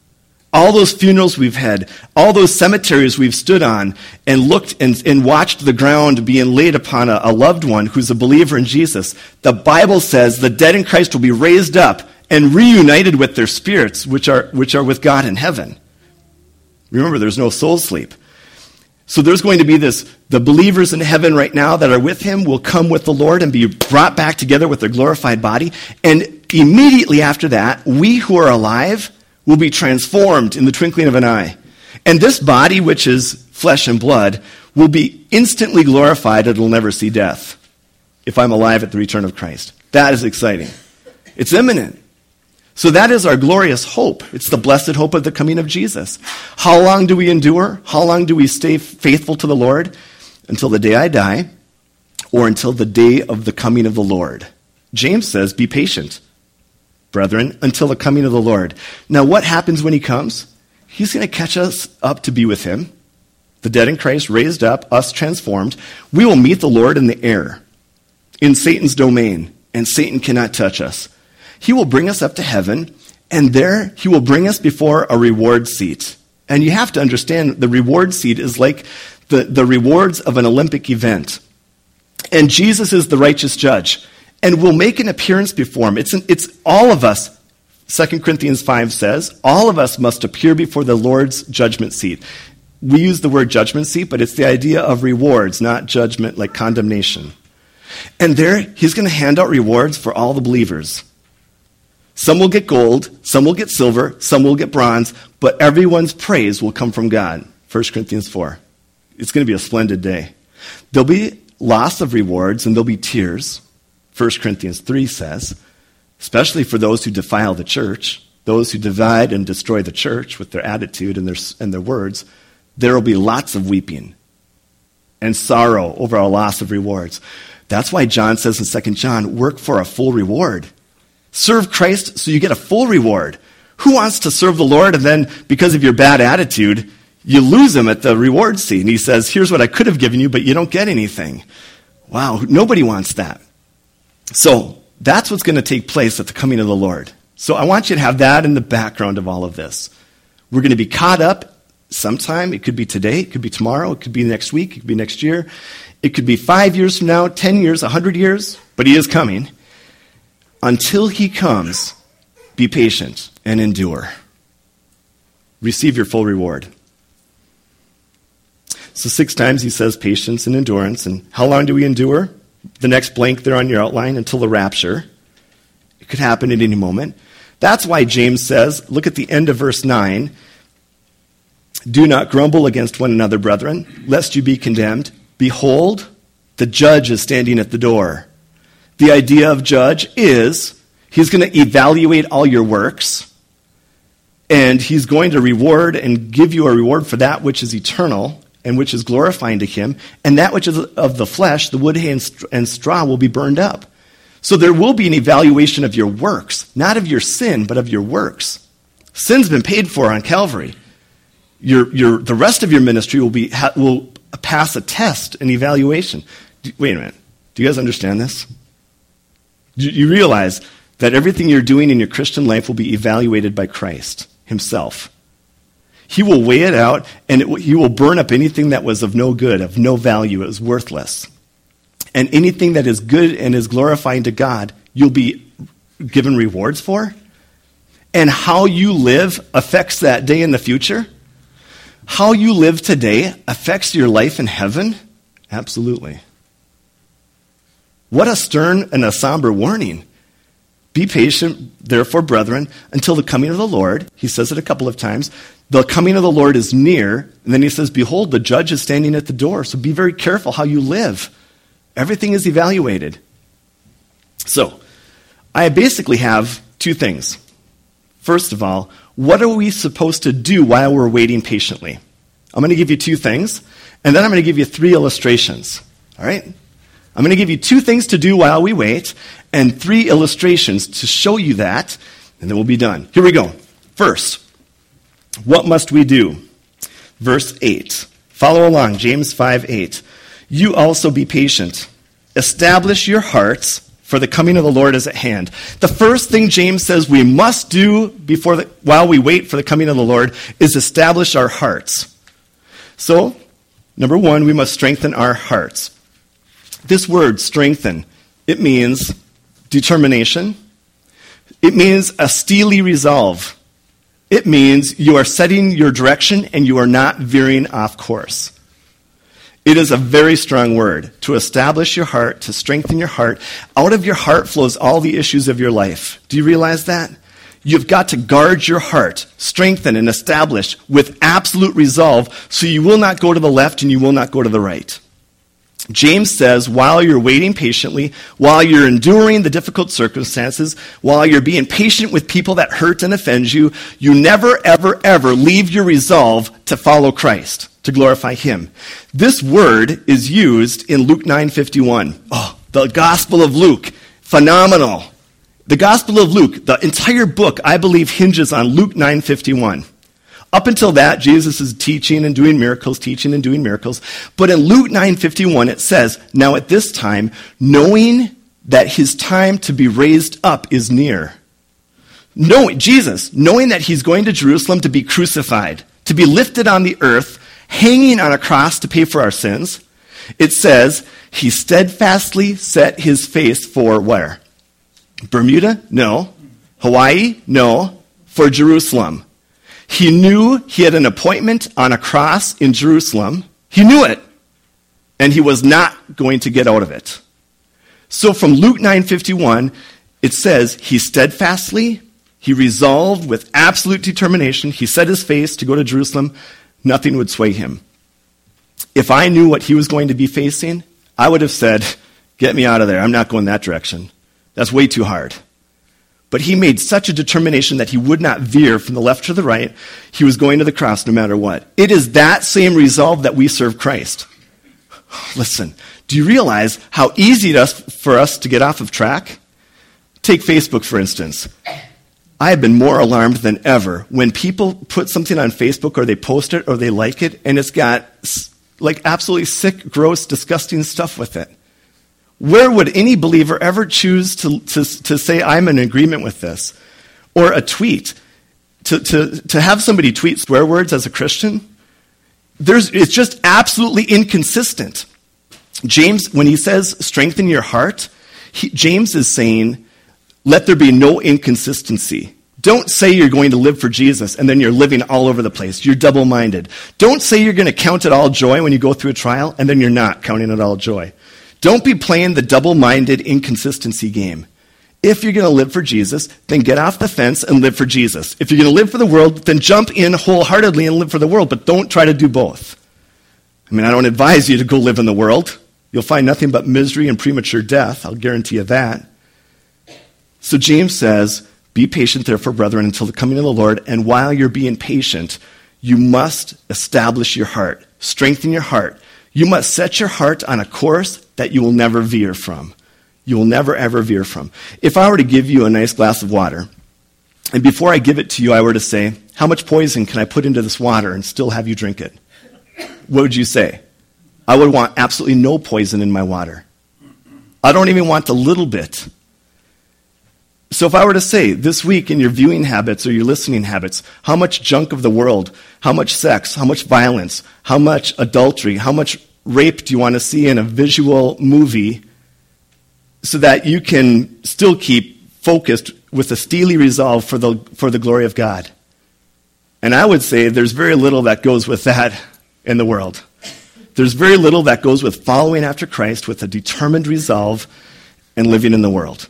All those funerals we've had, all those cemeteries we've stood on and looked and watched the ground being laid upon a loved one who's a believer in Jesus, the Bible says the dead in Christ will be raised up and reunited with their spirits, which are with God in heaven. Remember, there's no soul sleep. So there's going to be the believers in heaven right now that are with him will come with the Lord and be brought back together with their glorified body. And immediately after that, we who are alive will be transformed in the twinkling of an eye. And this body, which is flesh and blood, will be instantly glorified. It will never see death if I'm alive at the return of Christ. That is exciting. It's imminent. So that is our glorious hope. It's the blessed hope of the coming of Jesus. How long do we endure? How long do we stay faithful to the Lord? Until the day I die, or until the day of the coming of the Lord. James says, be patient, brethren, until the coming of the Lord. Now, what happens when he comes? He's going to catch us up to be with him. The dead in Christ raised up, us transformed. We will meet the Lord in the air, in Satan's domain, and Satan cannot touch us. He will bring us up to heaven, and there he will bring us before a reward seat. And you have to understand the reward seat is like the rewards of an Olympic event. And Jesus is the righteous judge and will make an appearance before him. It's all of us. 2 Corinthians 5 says, all of us must appear before the Lord's judgment seat. We use the word judgment seat, but it's the idea of rewards, not judgment like condemnation. And there, he's going to hand out rewards for all the believers. Some will get gold, some will get silver, some will get bronze, but everyone's praise will come from God. 1 Corinthians 4. It's going to be a splendid day. There'll be loss of rewards and there'll be tears. 1 Corinthians 3 says, especially for those who defile the church, those who divide and destroy the church with their attitude and their words, there will be lots of weeping and sorrow over a loss of rewards. That's why John says in 2 John, work for a full reward. Serve Christ so you get a full reward. Who wants to serve the Lord and then, because of your bad attitude, you lose him at the reward seat? And he says, here's what I could have given you, but you don't get anything. Wow, nobody wants that. So that's what's going to take place at the coming of the Lord. So I want you to have that in the background of all of this. We're going to be caught up sometime. It could be today, it could be tomorrow, it could be next week, it could be next year. It could be 5 years from now, 10 years, 100 years, but he is coming. Until he comes, be patient and endure. Receive your full reward. So 6 times he says patience and endurance. And how long do we endure? The next blank there on your outline, until the rapture. It could happen at any moment. That's why James says, look at the end of verse 9, do not grumble against one another, brethren, lest you be condemned. Behold, the judge is standing at the door. The idea of judge is he's going to evaluate all your works, and he's going to reward and give you a reward for that which is eternal and which is glorifying to him, and that which is of the flesh, the wood, hay, and straw, will be burned up. So there will be an evaluation of your works, not of your sin, but of your works. Sin's been paid for on Calvary. The rest of your ministry will pass a test, an evaluation. Wait a minute. Do you guys understand this? You realize that everything you're doing in your Christian life will be evaluated by Christ himself. He will weigh it out, and he will burn up anything that was of no good, of no value. It was worthless. And anything that is good and is glorifying to God, you'll be given rewards for. And how you live affects that day in the future. How you live today affects your life in heaven? Absolutely. What a stern and a somber warning. Be patient, therefore, brethren, until the coming of the Lord. He says it a couple of times. The coming of the Lord is near. And then he says, behold, the judge is standing at the door. So be very careful how you live. Everything is evaluated. So, I basically have 2 things. First of all, what are we supposed to do while we're waiting patiently? I'm going to give you 2 things, and then I'm going to give you 3 illustrations. All right? I'm going to give you 2 things to do while we wait, and 3 illustrations to show you that, and then we'll be done. Here we go. First, what must we do? Verse 8. Follow along, James 5:8. You also be patient. Establish your hearts, for the coming of the Lord is at hand. The first thing James says we must do while we wait for the coming of the Lord is establish our hearts. So, number 1, we must strengthen our hearts. This word, strengthen, it means determination. It means a steely resolve. It means you are setting your direction and you are not veering off course. It is a very strong word, to establish your heart, to strengthen your heart. Out of your heart flows all the issues of your life. Do you realize that? You've got to guard your heart, strengthen and establish with absolute resolve, so you will not go to the left and you will not go to the right. James says, while you're waiting patiently, while you're enduring the difficult circumstances, while you're being patient with people that hurt and offend you, you never, ever, ever leave your resolve to follow Christ, to glorify him. This word is used in Luke 9:51. Oh, the Gospel of Luke. Phenomenal. The Gospel of Luke, the entire book, I believe, hinges on Luke 9:51. Up until that, Jesus is teaching and doing miracles, teaching and doing miracles. But in Luke 9:51, it says, now at this time, knowing that his time to be raised up is near. Knowing that he's going to Jerusalem to be crucified, to be lifted on the earth, hanging on a cross to pay for our sins. It says, he steadfastly set his face for where? Bermuda? No. Hawaii? No. For Jerusalem. He knew he had an appointment on a cross in Jerusalem. He knew it. And he was not going to get out of it. So from Luke 9:51, it says, he steadfastly, he resolved with absolute determination, he set his face to go to Jerusalem, nothing would sway him. If I knew what he was going to be facing, I would have said, get me out of there, I'm not going that direction. That's way too hard. But he made such a determination that he would not veer from the left to the right. He was going to the cross no matter what. It is that same resolve that we serve Christ. Listen, do you realize how easy it is for us to get off of track? Take Facebook, for instance. I have been more alarmed than ever when people put something on Facebook or they post it or they like it and it's got like absolutely sick, gross, disgusting stuff with it. Where would any believer ever choose to say, I'm in agreement with this? Or a tweet. To have somebody tweet swear words as a Christian, it's just absolutely inconsistent. James, when he says strengthen your heart, James is saying, let there be no inconsistency. Don't say you're going to live for Jesus and then you're living all over the place. You're double-minded. Don't say you're going to count it all joy when you go through a trial and then you're not counting it all joy. Don't be playing the double-minded inconsistency game. If you're going to live for Jesus, then get off the fence and live for Jesus. If you're going to live for the world, then jump in wholeheartedly and live for the world, but don't try to do both. I mean, I don't advise you to go live in the world. You'll find nothing but misery and premature death. I'll guarantee you that. So James says, be patient, therefore, brethren, until the coming of the Lord, and while you're being patient, you must establish your heart, strengthen your heart. You must set your heart on a course that you will never veer from. You will never, ever veer from. If I were to give you a nice glass of water, and before I give it to you, I were to say, how much poison can I put into this water and still have you drink it? What would you say? I would want absolutely no poison in my water. I don't even want a little bit. So if I were to say, this week in your viewing habits or your listening habits, how much junk of the world, how much sex, how much violence, how much adultery, how much rape do you want to see in a visual movie so that you can still keep focused with a steely resolve for the glory of God? And I would say there's very little that goes with that in the world. There's very little that goes with following after Christ with a determined resolve and living in the world.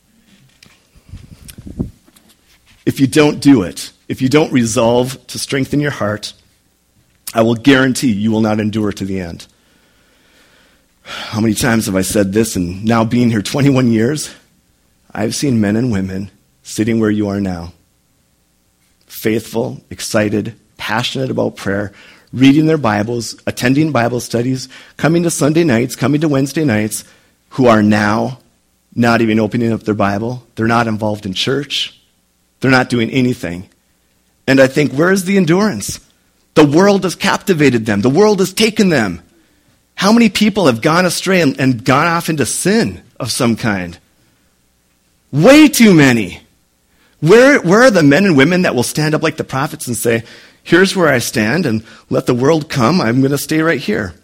If you don't do it, if you don't resolve to strengthen your heart, I will guarantee you will not endure to the end. How many times have I said this, and now being here 21 years, I've seen men and women sitting where you are now, faithful, excited, passionate about prayer, reading their Bibles, attending Bible studies, coming to Sunday nights, coming to Wednesday nights, who are now not even opening up their Bible. They're not involved in church. They're not doing anything. And I think, where is the endurance? The world has captivated them. The world has taken them. How many people have gone astray and gone off into sin of some kind? Way too many. Where are the men and women that will stand up like the prophets and say, here's where I stand, and let the world come. I'm going to stay right here.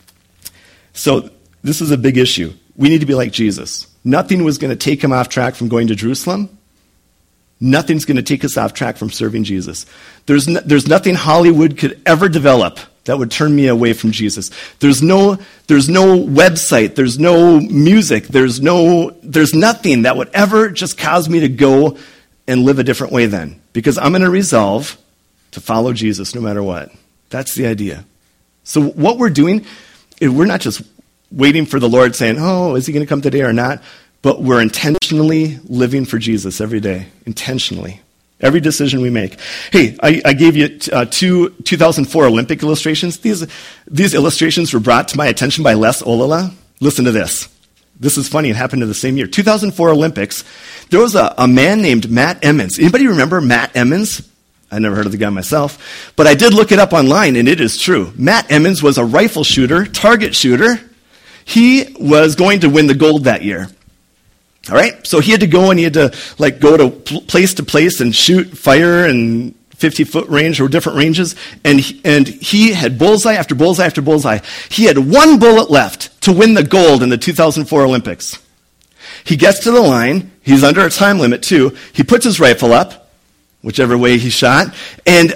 So this is a big issue. We need to be like Jesus. Nothing was going to take him off track from going to Jerusalem. Nothing's going to take us off track from serving Jesus. There's nothing Hollywood could ever develop that would turn me away from Jesus. There's no website, there's no music, there's nothing that would ever just cause me to go and live a different way then. Because I'm going to resolve to follow Jesus no matter what. That's the idea. So what we're doing, we're not just waiting for the Lord saying, oh, is he going to come today or not? But we're intentionally living for Jesus every day. Intentionally. Every decision we make. Hey, I gave you two 2004 Olympic illustrations. These illustrations were brought to my attention by Les Olala. Listen to this. This is funny. It happened in the same year. 2004 Olympics. There was a man named Matt Emmons. Anybody remember Matt Emmons? I never heard of the guy myself. But I did look it up online, and it is true. Matt Emmons was a rifle shooter, target shooter. He was going to win the gold that year. All right, so he had to go and he had to go to place and shoot, fire, and 50-foot range or different ranges, and he had bullseye after bullseye after bullseye. He had one bullet left to win the gold in the 2004 Olympics. He gets to the line. He's under a time limit, too. He puts his rifle up, whichever way he shot, and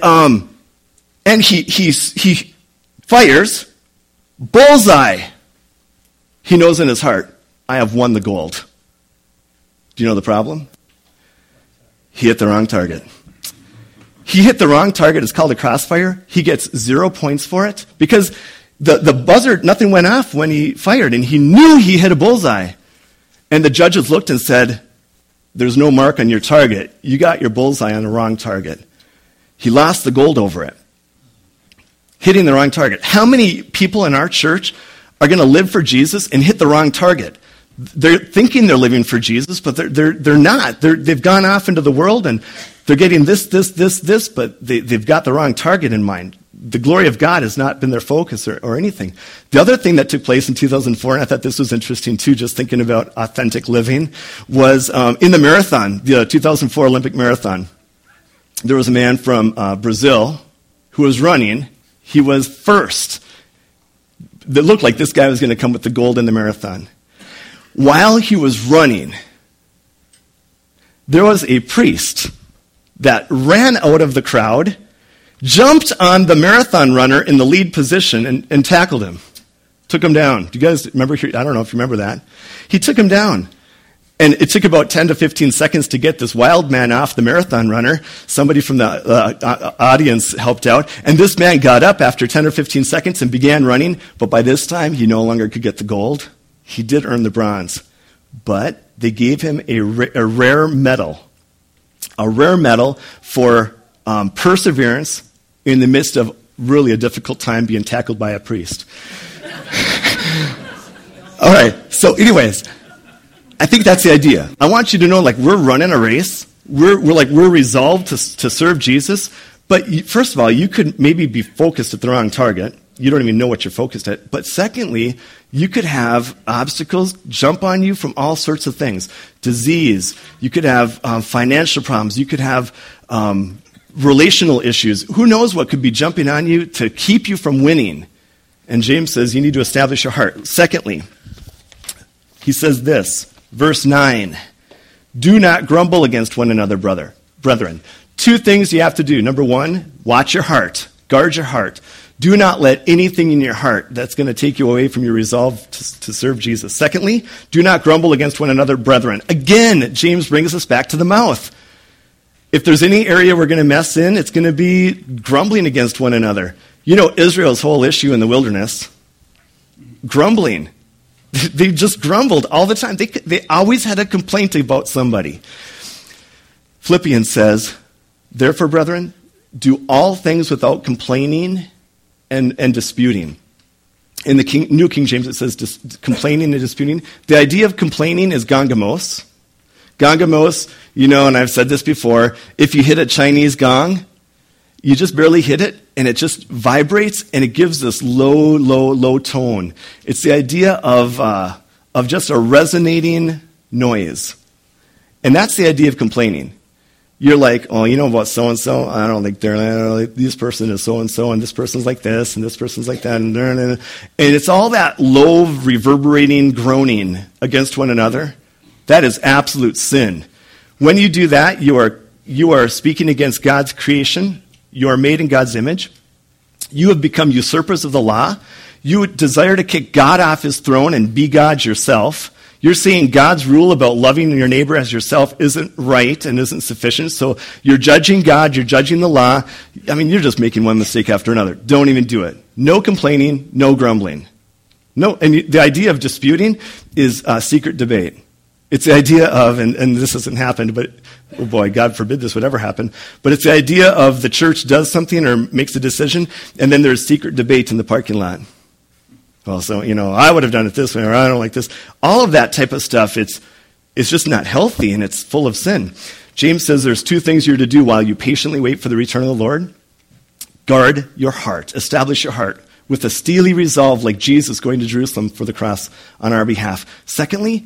he fires. Bullseye. He knows in his heart, I have won the gold. Do you know the problem? He hit the wrong target. He hit the wrong target. It's called a crossfire. He gets 0 points for it because the buzzer, nothing went off when he fired, and he knew he hit a bullseye. And the judges looked and said, there's no mark on your target. You got your bullseye on the wrong target. He lost the gold over it. Hitting the wrong target. How many people in our church are going to live for Jesus and hit the wrong target? They're thinking they're living for Jesus, but they're not. They've gone off into the world and they're getting this, but they've got the wrong target in mind. The glory of God has not been their focus or anything. The other thing that took place in 2004, and I thought this was interesting too, just thinking about authentic living, was in the marathon, the 2004 Olympic marathon. There was a man from Brazil who was running. He was first. It looked like this guy was going to come with the gold in the marathon. While he was running, there was a priest that ran out of the crowd, jumped on the marathon runner in the lead position and tackled him. Took him down. Do you guys remember? I don't know if you remember that. He took him down. And it took about 10 to 15 seconds to get this wild man off the marathon runner. Somebody from the audience helped out. And this man got up after 10 or 15 seconds and began running. But by this time, he no longer could get the gold. He did earn the bronze. But they gave him a rare medal. A rare medal for perseverance in the midst of really a difficult time being tackled by a priest. All right, so anyways, I think that's the idea. I want you to know, we're running a race. We're resolved to serve Jesus. But first of all, you could maybe be focused at the wrong target. You don't even know what you're focused at. But secondly, you could have obstacles jump on you from all sorts of things. Disease. You could have financial problems. You could have relational issues. Who knows what could be jumping on you to keep you from winning? And James says you need to establish your heart. Secondly, he says this, verse 9, do not grumble against one another, brethren. Two things you have to do. Number one, watch your heart. Guard your heart. Do not let anything in your heart that's going to take you away from your resolve to serve Jesus. Secondly, do not grumble against one another, brethren. Again, James brings us back to the mouth. If there's any area we're going to mess in, it's going to be grumbling against one another. You know Israel's whole issue in the wilderness? Grumbling. They just grumbled all the time. They always had a complaint about somebody. Philippians says, therefore, brethren, do all things without complaining and disputing. In the New King James, it says complaining and disputing. The idea of complaining is gongamos. Gongamos, and I've said this before, if you hit a Chinese gong, you just barely hit it, and it just vibrates, and it gives this low, low, low tone. It's the idea of just a resonating noise. And that's the idea of complaining. You're like, oh, you know about so-and-so? I don't think this person is so-and-so, and this person's like this, and this person's like that. And it's all that low, reverberating groaning against one another. That is absolute sin. When you do that, you are speaking against God's creation. You are made in God's image. You have become usurpers of the law. You desire to kick God off his throne and be God yourself. You're saying God's rule about loving your neighbor as yourself isn't right and isn't sufficient, so you're judging God, you're judging the law. You're just making one mistake after another. Don't even do it. No complaining, no grumbling. No, and the idea of disputing is secret debate. It's the idea of, and this hasn't happened, but, oh boy, God forbid this would ever happen, but it's the idea of the church does something or makes a decision, and then there's secret debate in the parking lot. Well, so, I would have done it this way, or I don't like this. All of that type of stuff, it's just not healthy, and it's full of sin. James says there's two things you're to do while you patiently wait for the return of the Lord. Guard your heart. Establish your heart with a steely resolve like Jesus going to Jerusalem for the cross on our behalf. Secondly,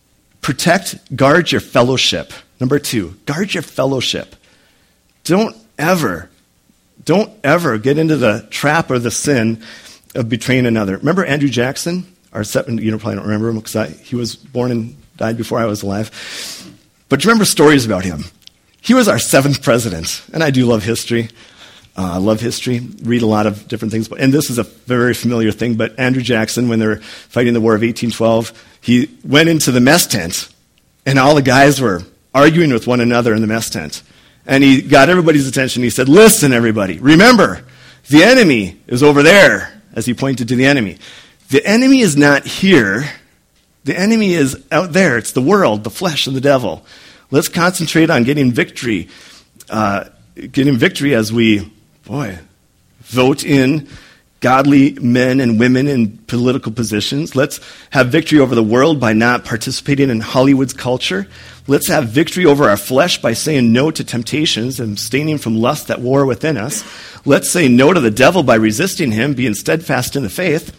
guard your fellowship. Number two, guard your fellowship. Don't ever get into the trap or the sin of betraying another. Remember Andrew Jackson? You probably don't remember him because he was born and died before I was alive. But do you remember stories about him? He was our 7th president, and I do love history. I love history, read a lot of different things. And this is a very familiar thing, but Andrew Jackson, when they were fighting the War of 1812, he went into the mess tent, and all the guys were arguing with one another in the mess tent. And he got everybody's attention. He said, listen, everybody, remember, the enemy is over there, as he pointed to the enemy. The enemy is not here. The enemy is out there. It's the world, the flesh, and the devil. Let's concentrate on getting victory as we, vote in godly men and women in political positions. Let's have victory over the world by not participating in Hollywood's culture. Let's have victory over our flesh by saying no to temptations and abstaining from lust that war within us. Let's say no to the devil by resisting him, being steadfast in the faith.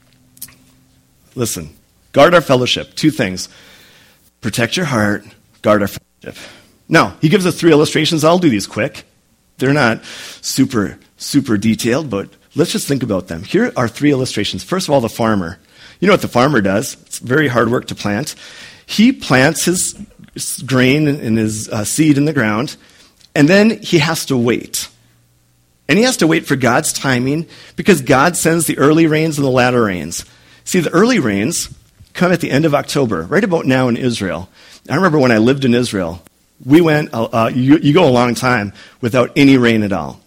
Listen, guard our fellowship. 2 things. Protect your heart, guard our fellowship. Now, he gives us 3 illustrations. I'll do these quick. They're not super detailed, but let's just think about them. Here are 3 illustrations. First of all, the farmer. You know what the farmer does? It's very hard work to plant. He plants his grain and his seed in the ground, and then he has to wait. And he has to wait for God's timing because God sends the early rains and the latter rains. See, the early rains come at the end of October, right about now in Israel. I remember when I lived in Israel, we went, you go a long time without any rain at all.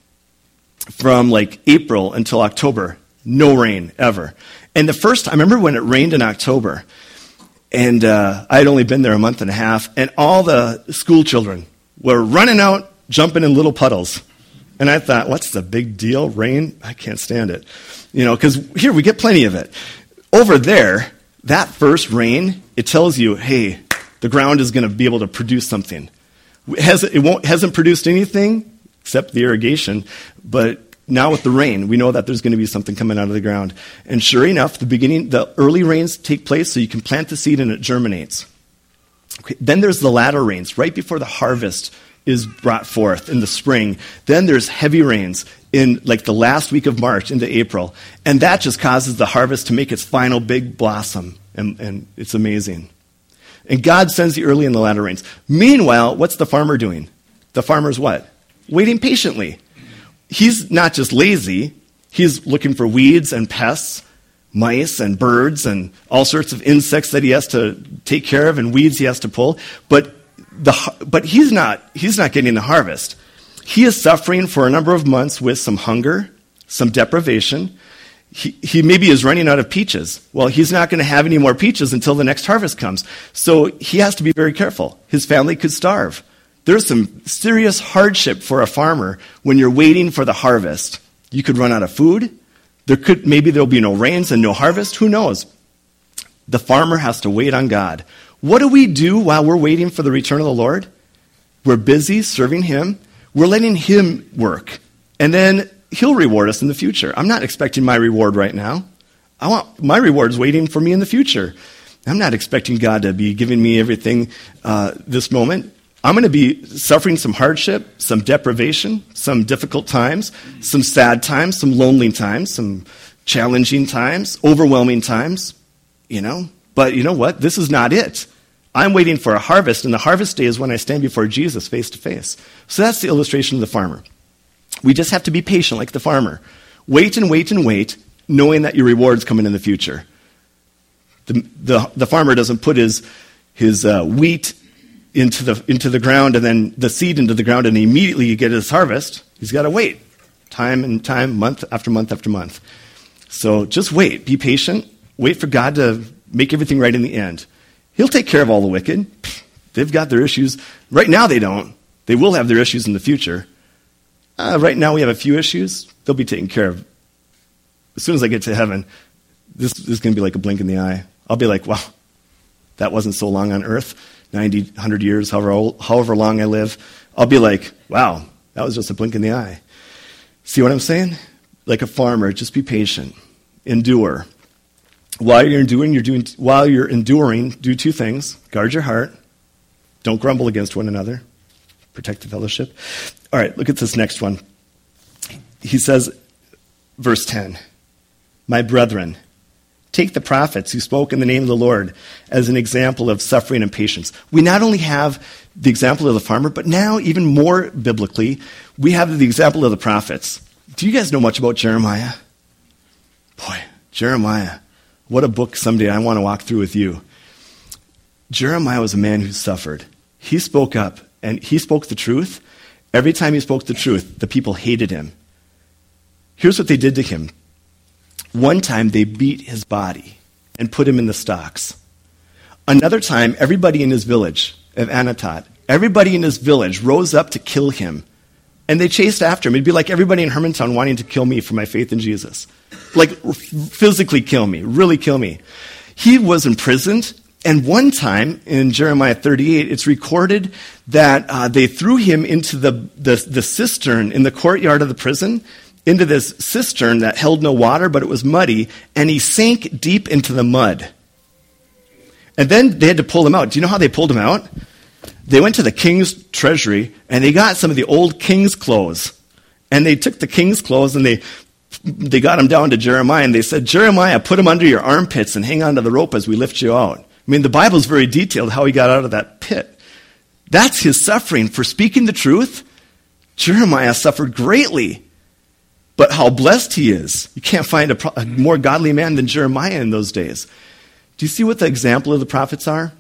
From like April until October, no rain ever. And I remember when it rained in October, and I had only been there a month and a half, and all the school children were running out, jumping in little puddles. And I thought, what's the big deal? Rain? I can't stand it. Because here we get plenty of it. Over there, that first rain, it tells you, hey, the ground is going to be able to produce something. It hasn't produced anything except the irrigation, but now with the rain, we know that there's going to be something coming out of the ground. And sure enough, the early rains take place so you can plant the seed and it germinates. Okay, then there's the latter rains, right before the harvest is brought forth in the spring. Then there's heavy rains in like the last week of March into April. And that just causes the harvest to make its final big blossom. And it's amazing. And God sends the early and the latter rains. Meanwhile, what's the farmer doing? The farmer's what? Waiting patiently. He's not just lazy. He's looking for weeds and pests, mice and birds and all sorts of insects that he has to take care of and weeds he has to pull. But he's not getting the harvest. He is suffering for a number of months with some hunger, some deprivation. He maybe is running out of peaches. Well, he's not going to have any more peaches until the next harvest comes. So he has to be very careful. His family could starve. There's some serious hardship for a farmer when you're waiting for the harvest. You could run out of food. Maybe there'll be no rains and no harvest. Who knows? The farmer has to wait on God. What do we do while we're waiting for the return of the Lord? We're busy serving him. We're letting him work. And then he'll reward us in the future. I'm not expecting my reward right now. My reward's waiting for me in the future. I'm not expecting God to be giving me everything this moment. I'm going to be suffering some hardship, some deprivation, some difficult times, some sad times, some lonely times, some challenging times, overwhelming times, But you know what? This is not it. I'm waiting for a harvest, and the harvest day is when I stand before Jesus face to face. So that's the illustration of the farmer. We just have to be patient like the farmer. Wait and wait and wait, knowing that your reward's coming in the future. The farmer doesn't put his wheat into the ground and then the seed into the ground and immediately you get his harvest. He's got to wait time and time, month after month after month. So just wait. Be patient. Wait for God to make everything right in the end. He'll take care of all the wicked. They've got their issues. Right now they don't. They will have their issues in the future. Right now we have a few issues. They'll be taken care of. As soon as I get to heaven, this is going to be like a blink in the eye. I'll be like, wow, that wasn't so long on earth. 90, 100 years, however long I live. I'll be like, wow, that was just a blink in the eye. See what I'm saying? Like a farmer, just be patient. Endure. While you're enduring, do 2 things. Guard your heart. Don't grumble against one another. protect the fellowship. All right, look at this next one. He says, verse 10, my brethren, take the prophets who spoke in the name of the Lord as an example of suffering and patience. We not only have the example of the farmer, but now even more biblically, we have the example of the prophets. Do you guys know much about Jeremiah? Boy, Jeremiah, what a book someday I want to walk through with you. Jeremiah was a man who suffered. He spoke up, and he spoke the truth. Every time he spoke the truth, the people hated him. Here's what they did to him. One time, they beat his body and put him in the stocks. Another time, everybody in his village of Anatot, everybody in his village rose up to kill him. And they chased after him. It'd be like everybody in Hermantown wanting to kill me for my faith in Jesus. Like, physically kill me, really kill me. He was imprisoned, and one time, in Jeremiah 38, it's recorded that they threw him into the cistern in the courtyard of the prison, into this cistern that held no water, but it was muddy, and he sank deep into the mud. And then they had to pull him out. Do you know how they pulled him out? They went to the king's treasury, and they got some of the old king's clothes. And they took the king's clothes, and they got him down to Jeremiah, and they said, Jeremiah, put him under your armpits and hang onto the rope as we lift you out. I mean, the Bible's very detailed how he got out of that pit. That's his suffering. For speaking the truth, Jeremiah suffered greatly. But how blessed he is. You can't find a more godly man than Jeremiah in those days. Do you see what the example of the prophets are?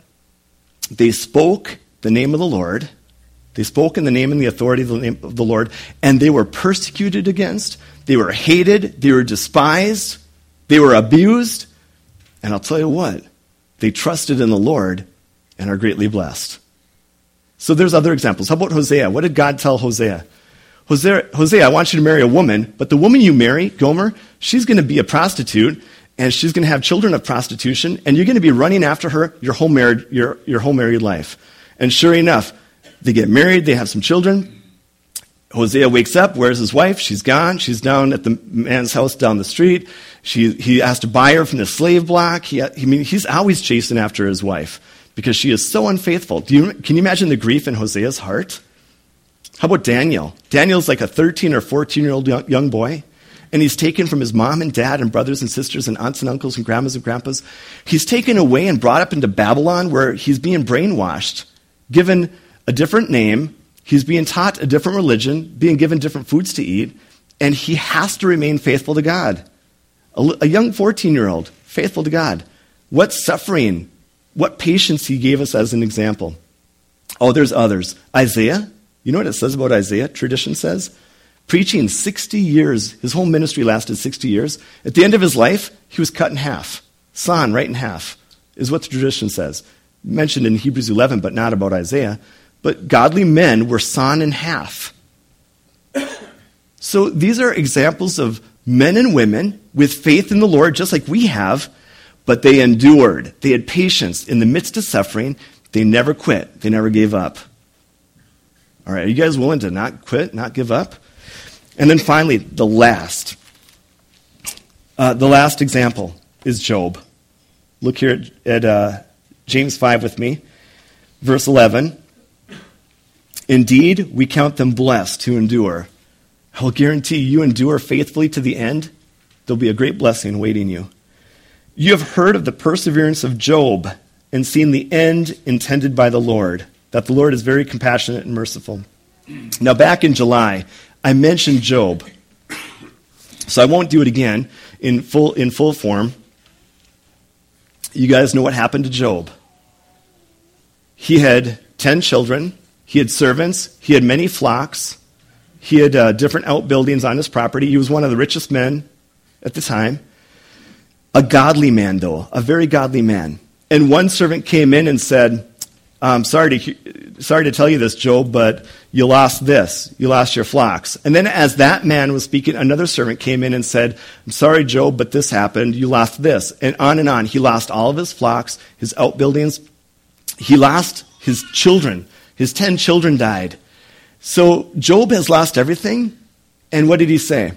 They spoke the name of the Lord. They spoke in the name and the authority of the name of the Lord, and they were persecuted against. They were hated. They were despised. They were abused. And I'll tell you what, they trusted in the Lord and are greatly blessed. So there's other examples. How about Hosea? What did God tell Hosea? Hosea, I want you to marry a woman, but the woman you marry, Gomer, she's going to be a prostitute, and she's going to have children of prostitution, and you're going to be running after her your whole married life. And sure enough, they get married, they have some children. Hosea wakes up, where's his wife? She's gone. She's down at the man's house down the street. He has to buy her from the slave block. He's always chasing after his wife because she is so unfaithful. Can you imagine the grief in Hosea's heart? How about Daniel? Daniel's like a 13 or 14-year-old young boy, and he's taken from his mom and dad and brothers and sisters and aunts and uncles and grandmas and grandpas. He's taken away and brought up into Babylon where he's being brainwashed, given a different name. He's being taught a different religion, being given different foods to eat, and he has to remain faithful to God. A young 14-year-old, faithful to God. What suffering, what patience he gave us as an example. Oh, there's others. Isaiah. You know what it says about Isaiah, tradition says? Preaching 60 years, his whole ministry lasted 60 years. At the end of his life, he was cut in half. Sawn right in half, is what the tradition says. Mentioned in Hebrews 11, but not about Isaiah. But godly men were sawn in half. So these are examples of men and women with faith in the Lord, just like we have, but they endured. They had patience in the midst of suffering. They never quit. They never gave up. All right, are you guys willing to not quit, not give up? And then finally, the last example is Job. Look here at James 5 with me. Verse 11. Indeed, we count them blessed who endure. I'll guarantee you endure faithfully to the end. There'll be a great blessing awaiting you. You have heard of the perseverance of Job and seen the end intended by the Lord, that the Lord is very compassionate and merciful. Now, back in July, I mentioned Job. So I won't do it again in full form. You guys know what happened to Job. He had 10 children. He had servants. He had many flocks. He had different outbuildings on his property. He was one of the richest men at the time. A godly man, though, a very godly man. And one servant came in and said, sorry to tell you this, Job, but you lost this. You lost your flocks. And then as that man was speaking, another servant came in and said, I'm sorry, Job, but this happened. You lost this. And on and on. He lost all of his flocks, his outbuildings. He lost his children. His 10 children died. So Job has lost everything. And what did he say?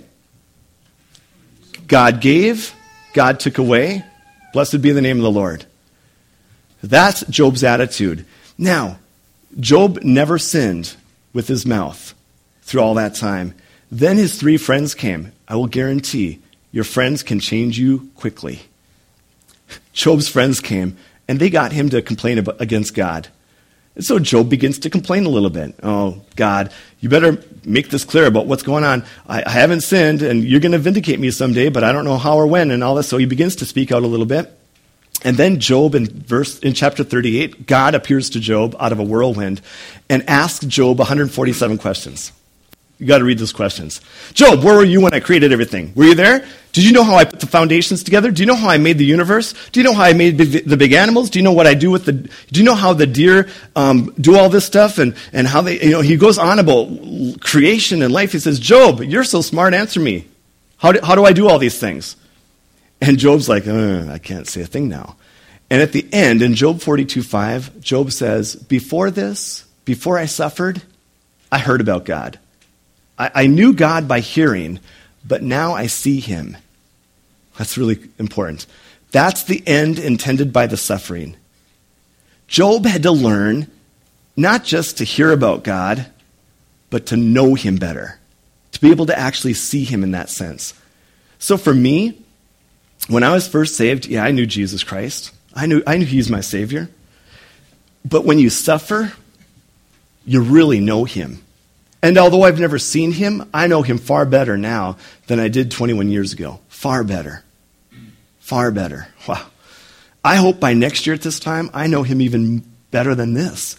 God gave, God took away. Blessed be the name of the Lord. That's Job's attitude. Now, Job never sinned. with his mouth through all that time. Then his 3 friends came. I will guarantee your friends can change you quickly. Job's friends came, and they got him to complain against God. And so Job begins to complain a little bit. Oh, God, you better make this clear about what's going on. I haven't sinned, and you're going to vindicate me someday, but I don't know how or when, and all this. So he begins to speak out a little bit. And then Job, in chapter 38, God appears to Job out of a whirlwind and asks Job 147 questions. You got to read those questions. Job, where were you when I created everything? Were you there? Did you know how I put the foundations together? Do you know how I made the universe? Do you know how I made the big animals? Do you know what I do with do you know how the deer do all this stuff and how they, he goes on about creation and life. He says, Job, you're so smart. Answer me. How do I do all these things? And Job's like, I can't say a thing now. And at the end, in Job 42:5, Job says, before I suffered, I heard about God. I knew God by hearing, but now I see him. That's really important. That's the end intended by the suffering. Job had to learn not just to hear about God, but to know him better, to be able to actually see him in that sense. So for me, when I was first saved, I knew Jesus Christ. I knew he's my Savior. But when you suffer, you really know him. And although I've never seen him, I know him far better now than I did 21 years ago. Far better. Far better. Wow. I hope by next year at this time, I know him even better than this.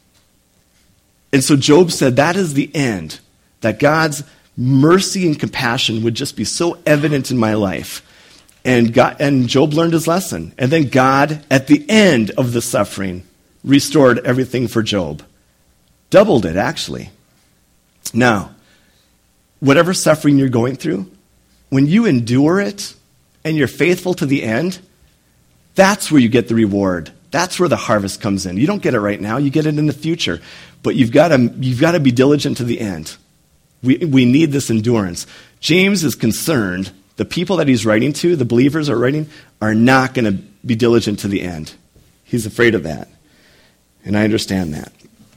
And so Job said that is the end, that God's mercy and compassion would just be so evident in my life. And Job learned his lesson. And then God, at the end of the suffering, restored everything for Job. Doubled it, actually. Now, whatever suffering you're going through, when you endure it and you're faithful to the end, that's where you get the reward. That's where the harvest comes in. You don't get it right now. You get it in the future. But you've got to be diligent to the end. We need this endurance. James is concerned the people that he's writing to, the believers are writing, are not going to be diligent to the end. He's afraid of that. And I understand that.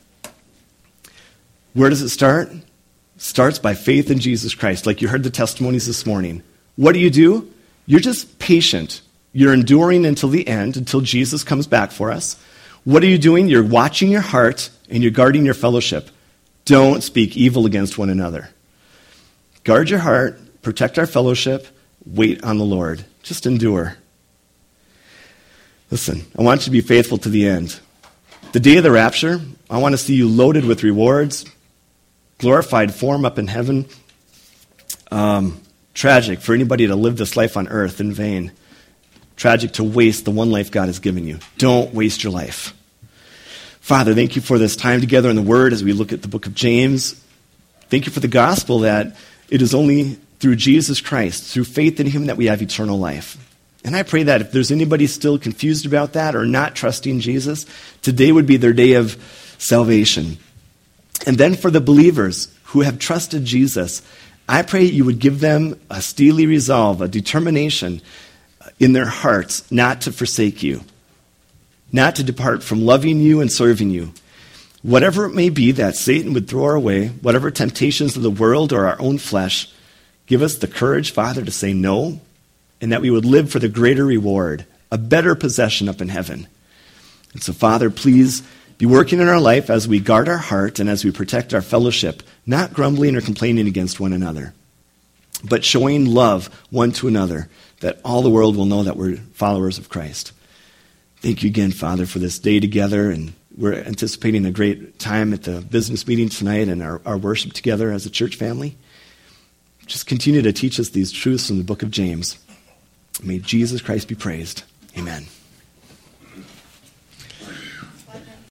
Where does it start? It starts by faith in Jesus Christ, like you heard the testimonies this morning. What do? You're just patient. You're enduring until the end, until Jesus comes back for us. What are you doing? You're watching your heart and you're guarding your fellowship. Don't speak evil against one another. Guard your heart, protect our fellowship, wait on the Lord. Just endure. Listen, I want you to be faithful to the end. The day of the rapture, I want to see you loaded with rewards, glorified form up in heaven. Tragic for anybody to live this life on earth in vain. Tragic to waste the one life God has given you. Don't waste your life. Father, thank you for this time together in the Word as we look at the book of James. Thank you for the gospel that it is only through Jesus Christ, through faith in him, that we have eternal life. And I pray that if there's anybody still confused about that or not trusting Jesus, today would be their day of salvation. And then for the believers who have trusted Jesus, I pray you would give them a steely resolve, a determination in their hearts not to forsake you, not to depart from loving you and serving you. Whatever it may be that Satan would throw our way, whatever temptations of the world or our own flesh, give us the courage, Father, to say no, and that we would live for the greater reward, a better possession up in heaven. And so, Father, please be working in our life as we guard our heart and as we protect our fellowship, not grumbling or complaining against one another, but showing love one to another, that all the world will know that we're followers of Christ. Thank you again, Father, for this day together, and we're anticipating a great time at the business meeting tonight and our worship together as a church family. Just continue to teach us these truths from the book of James. May Jesus Christ be praised. Amen.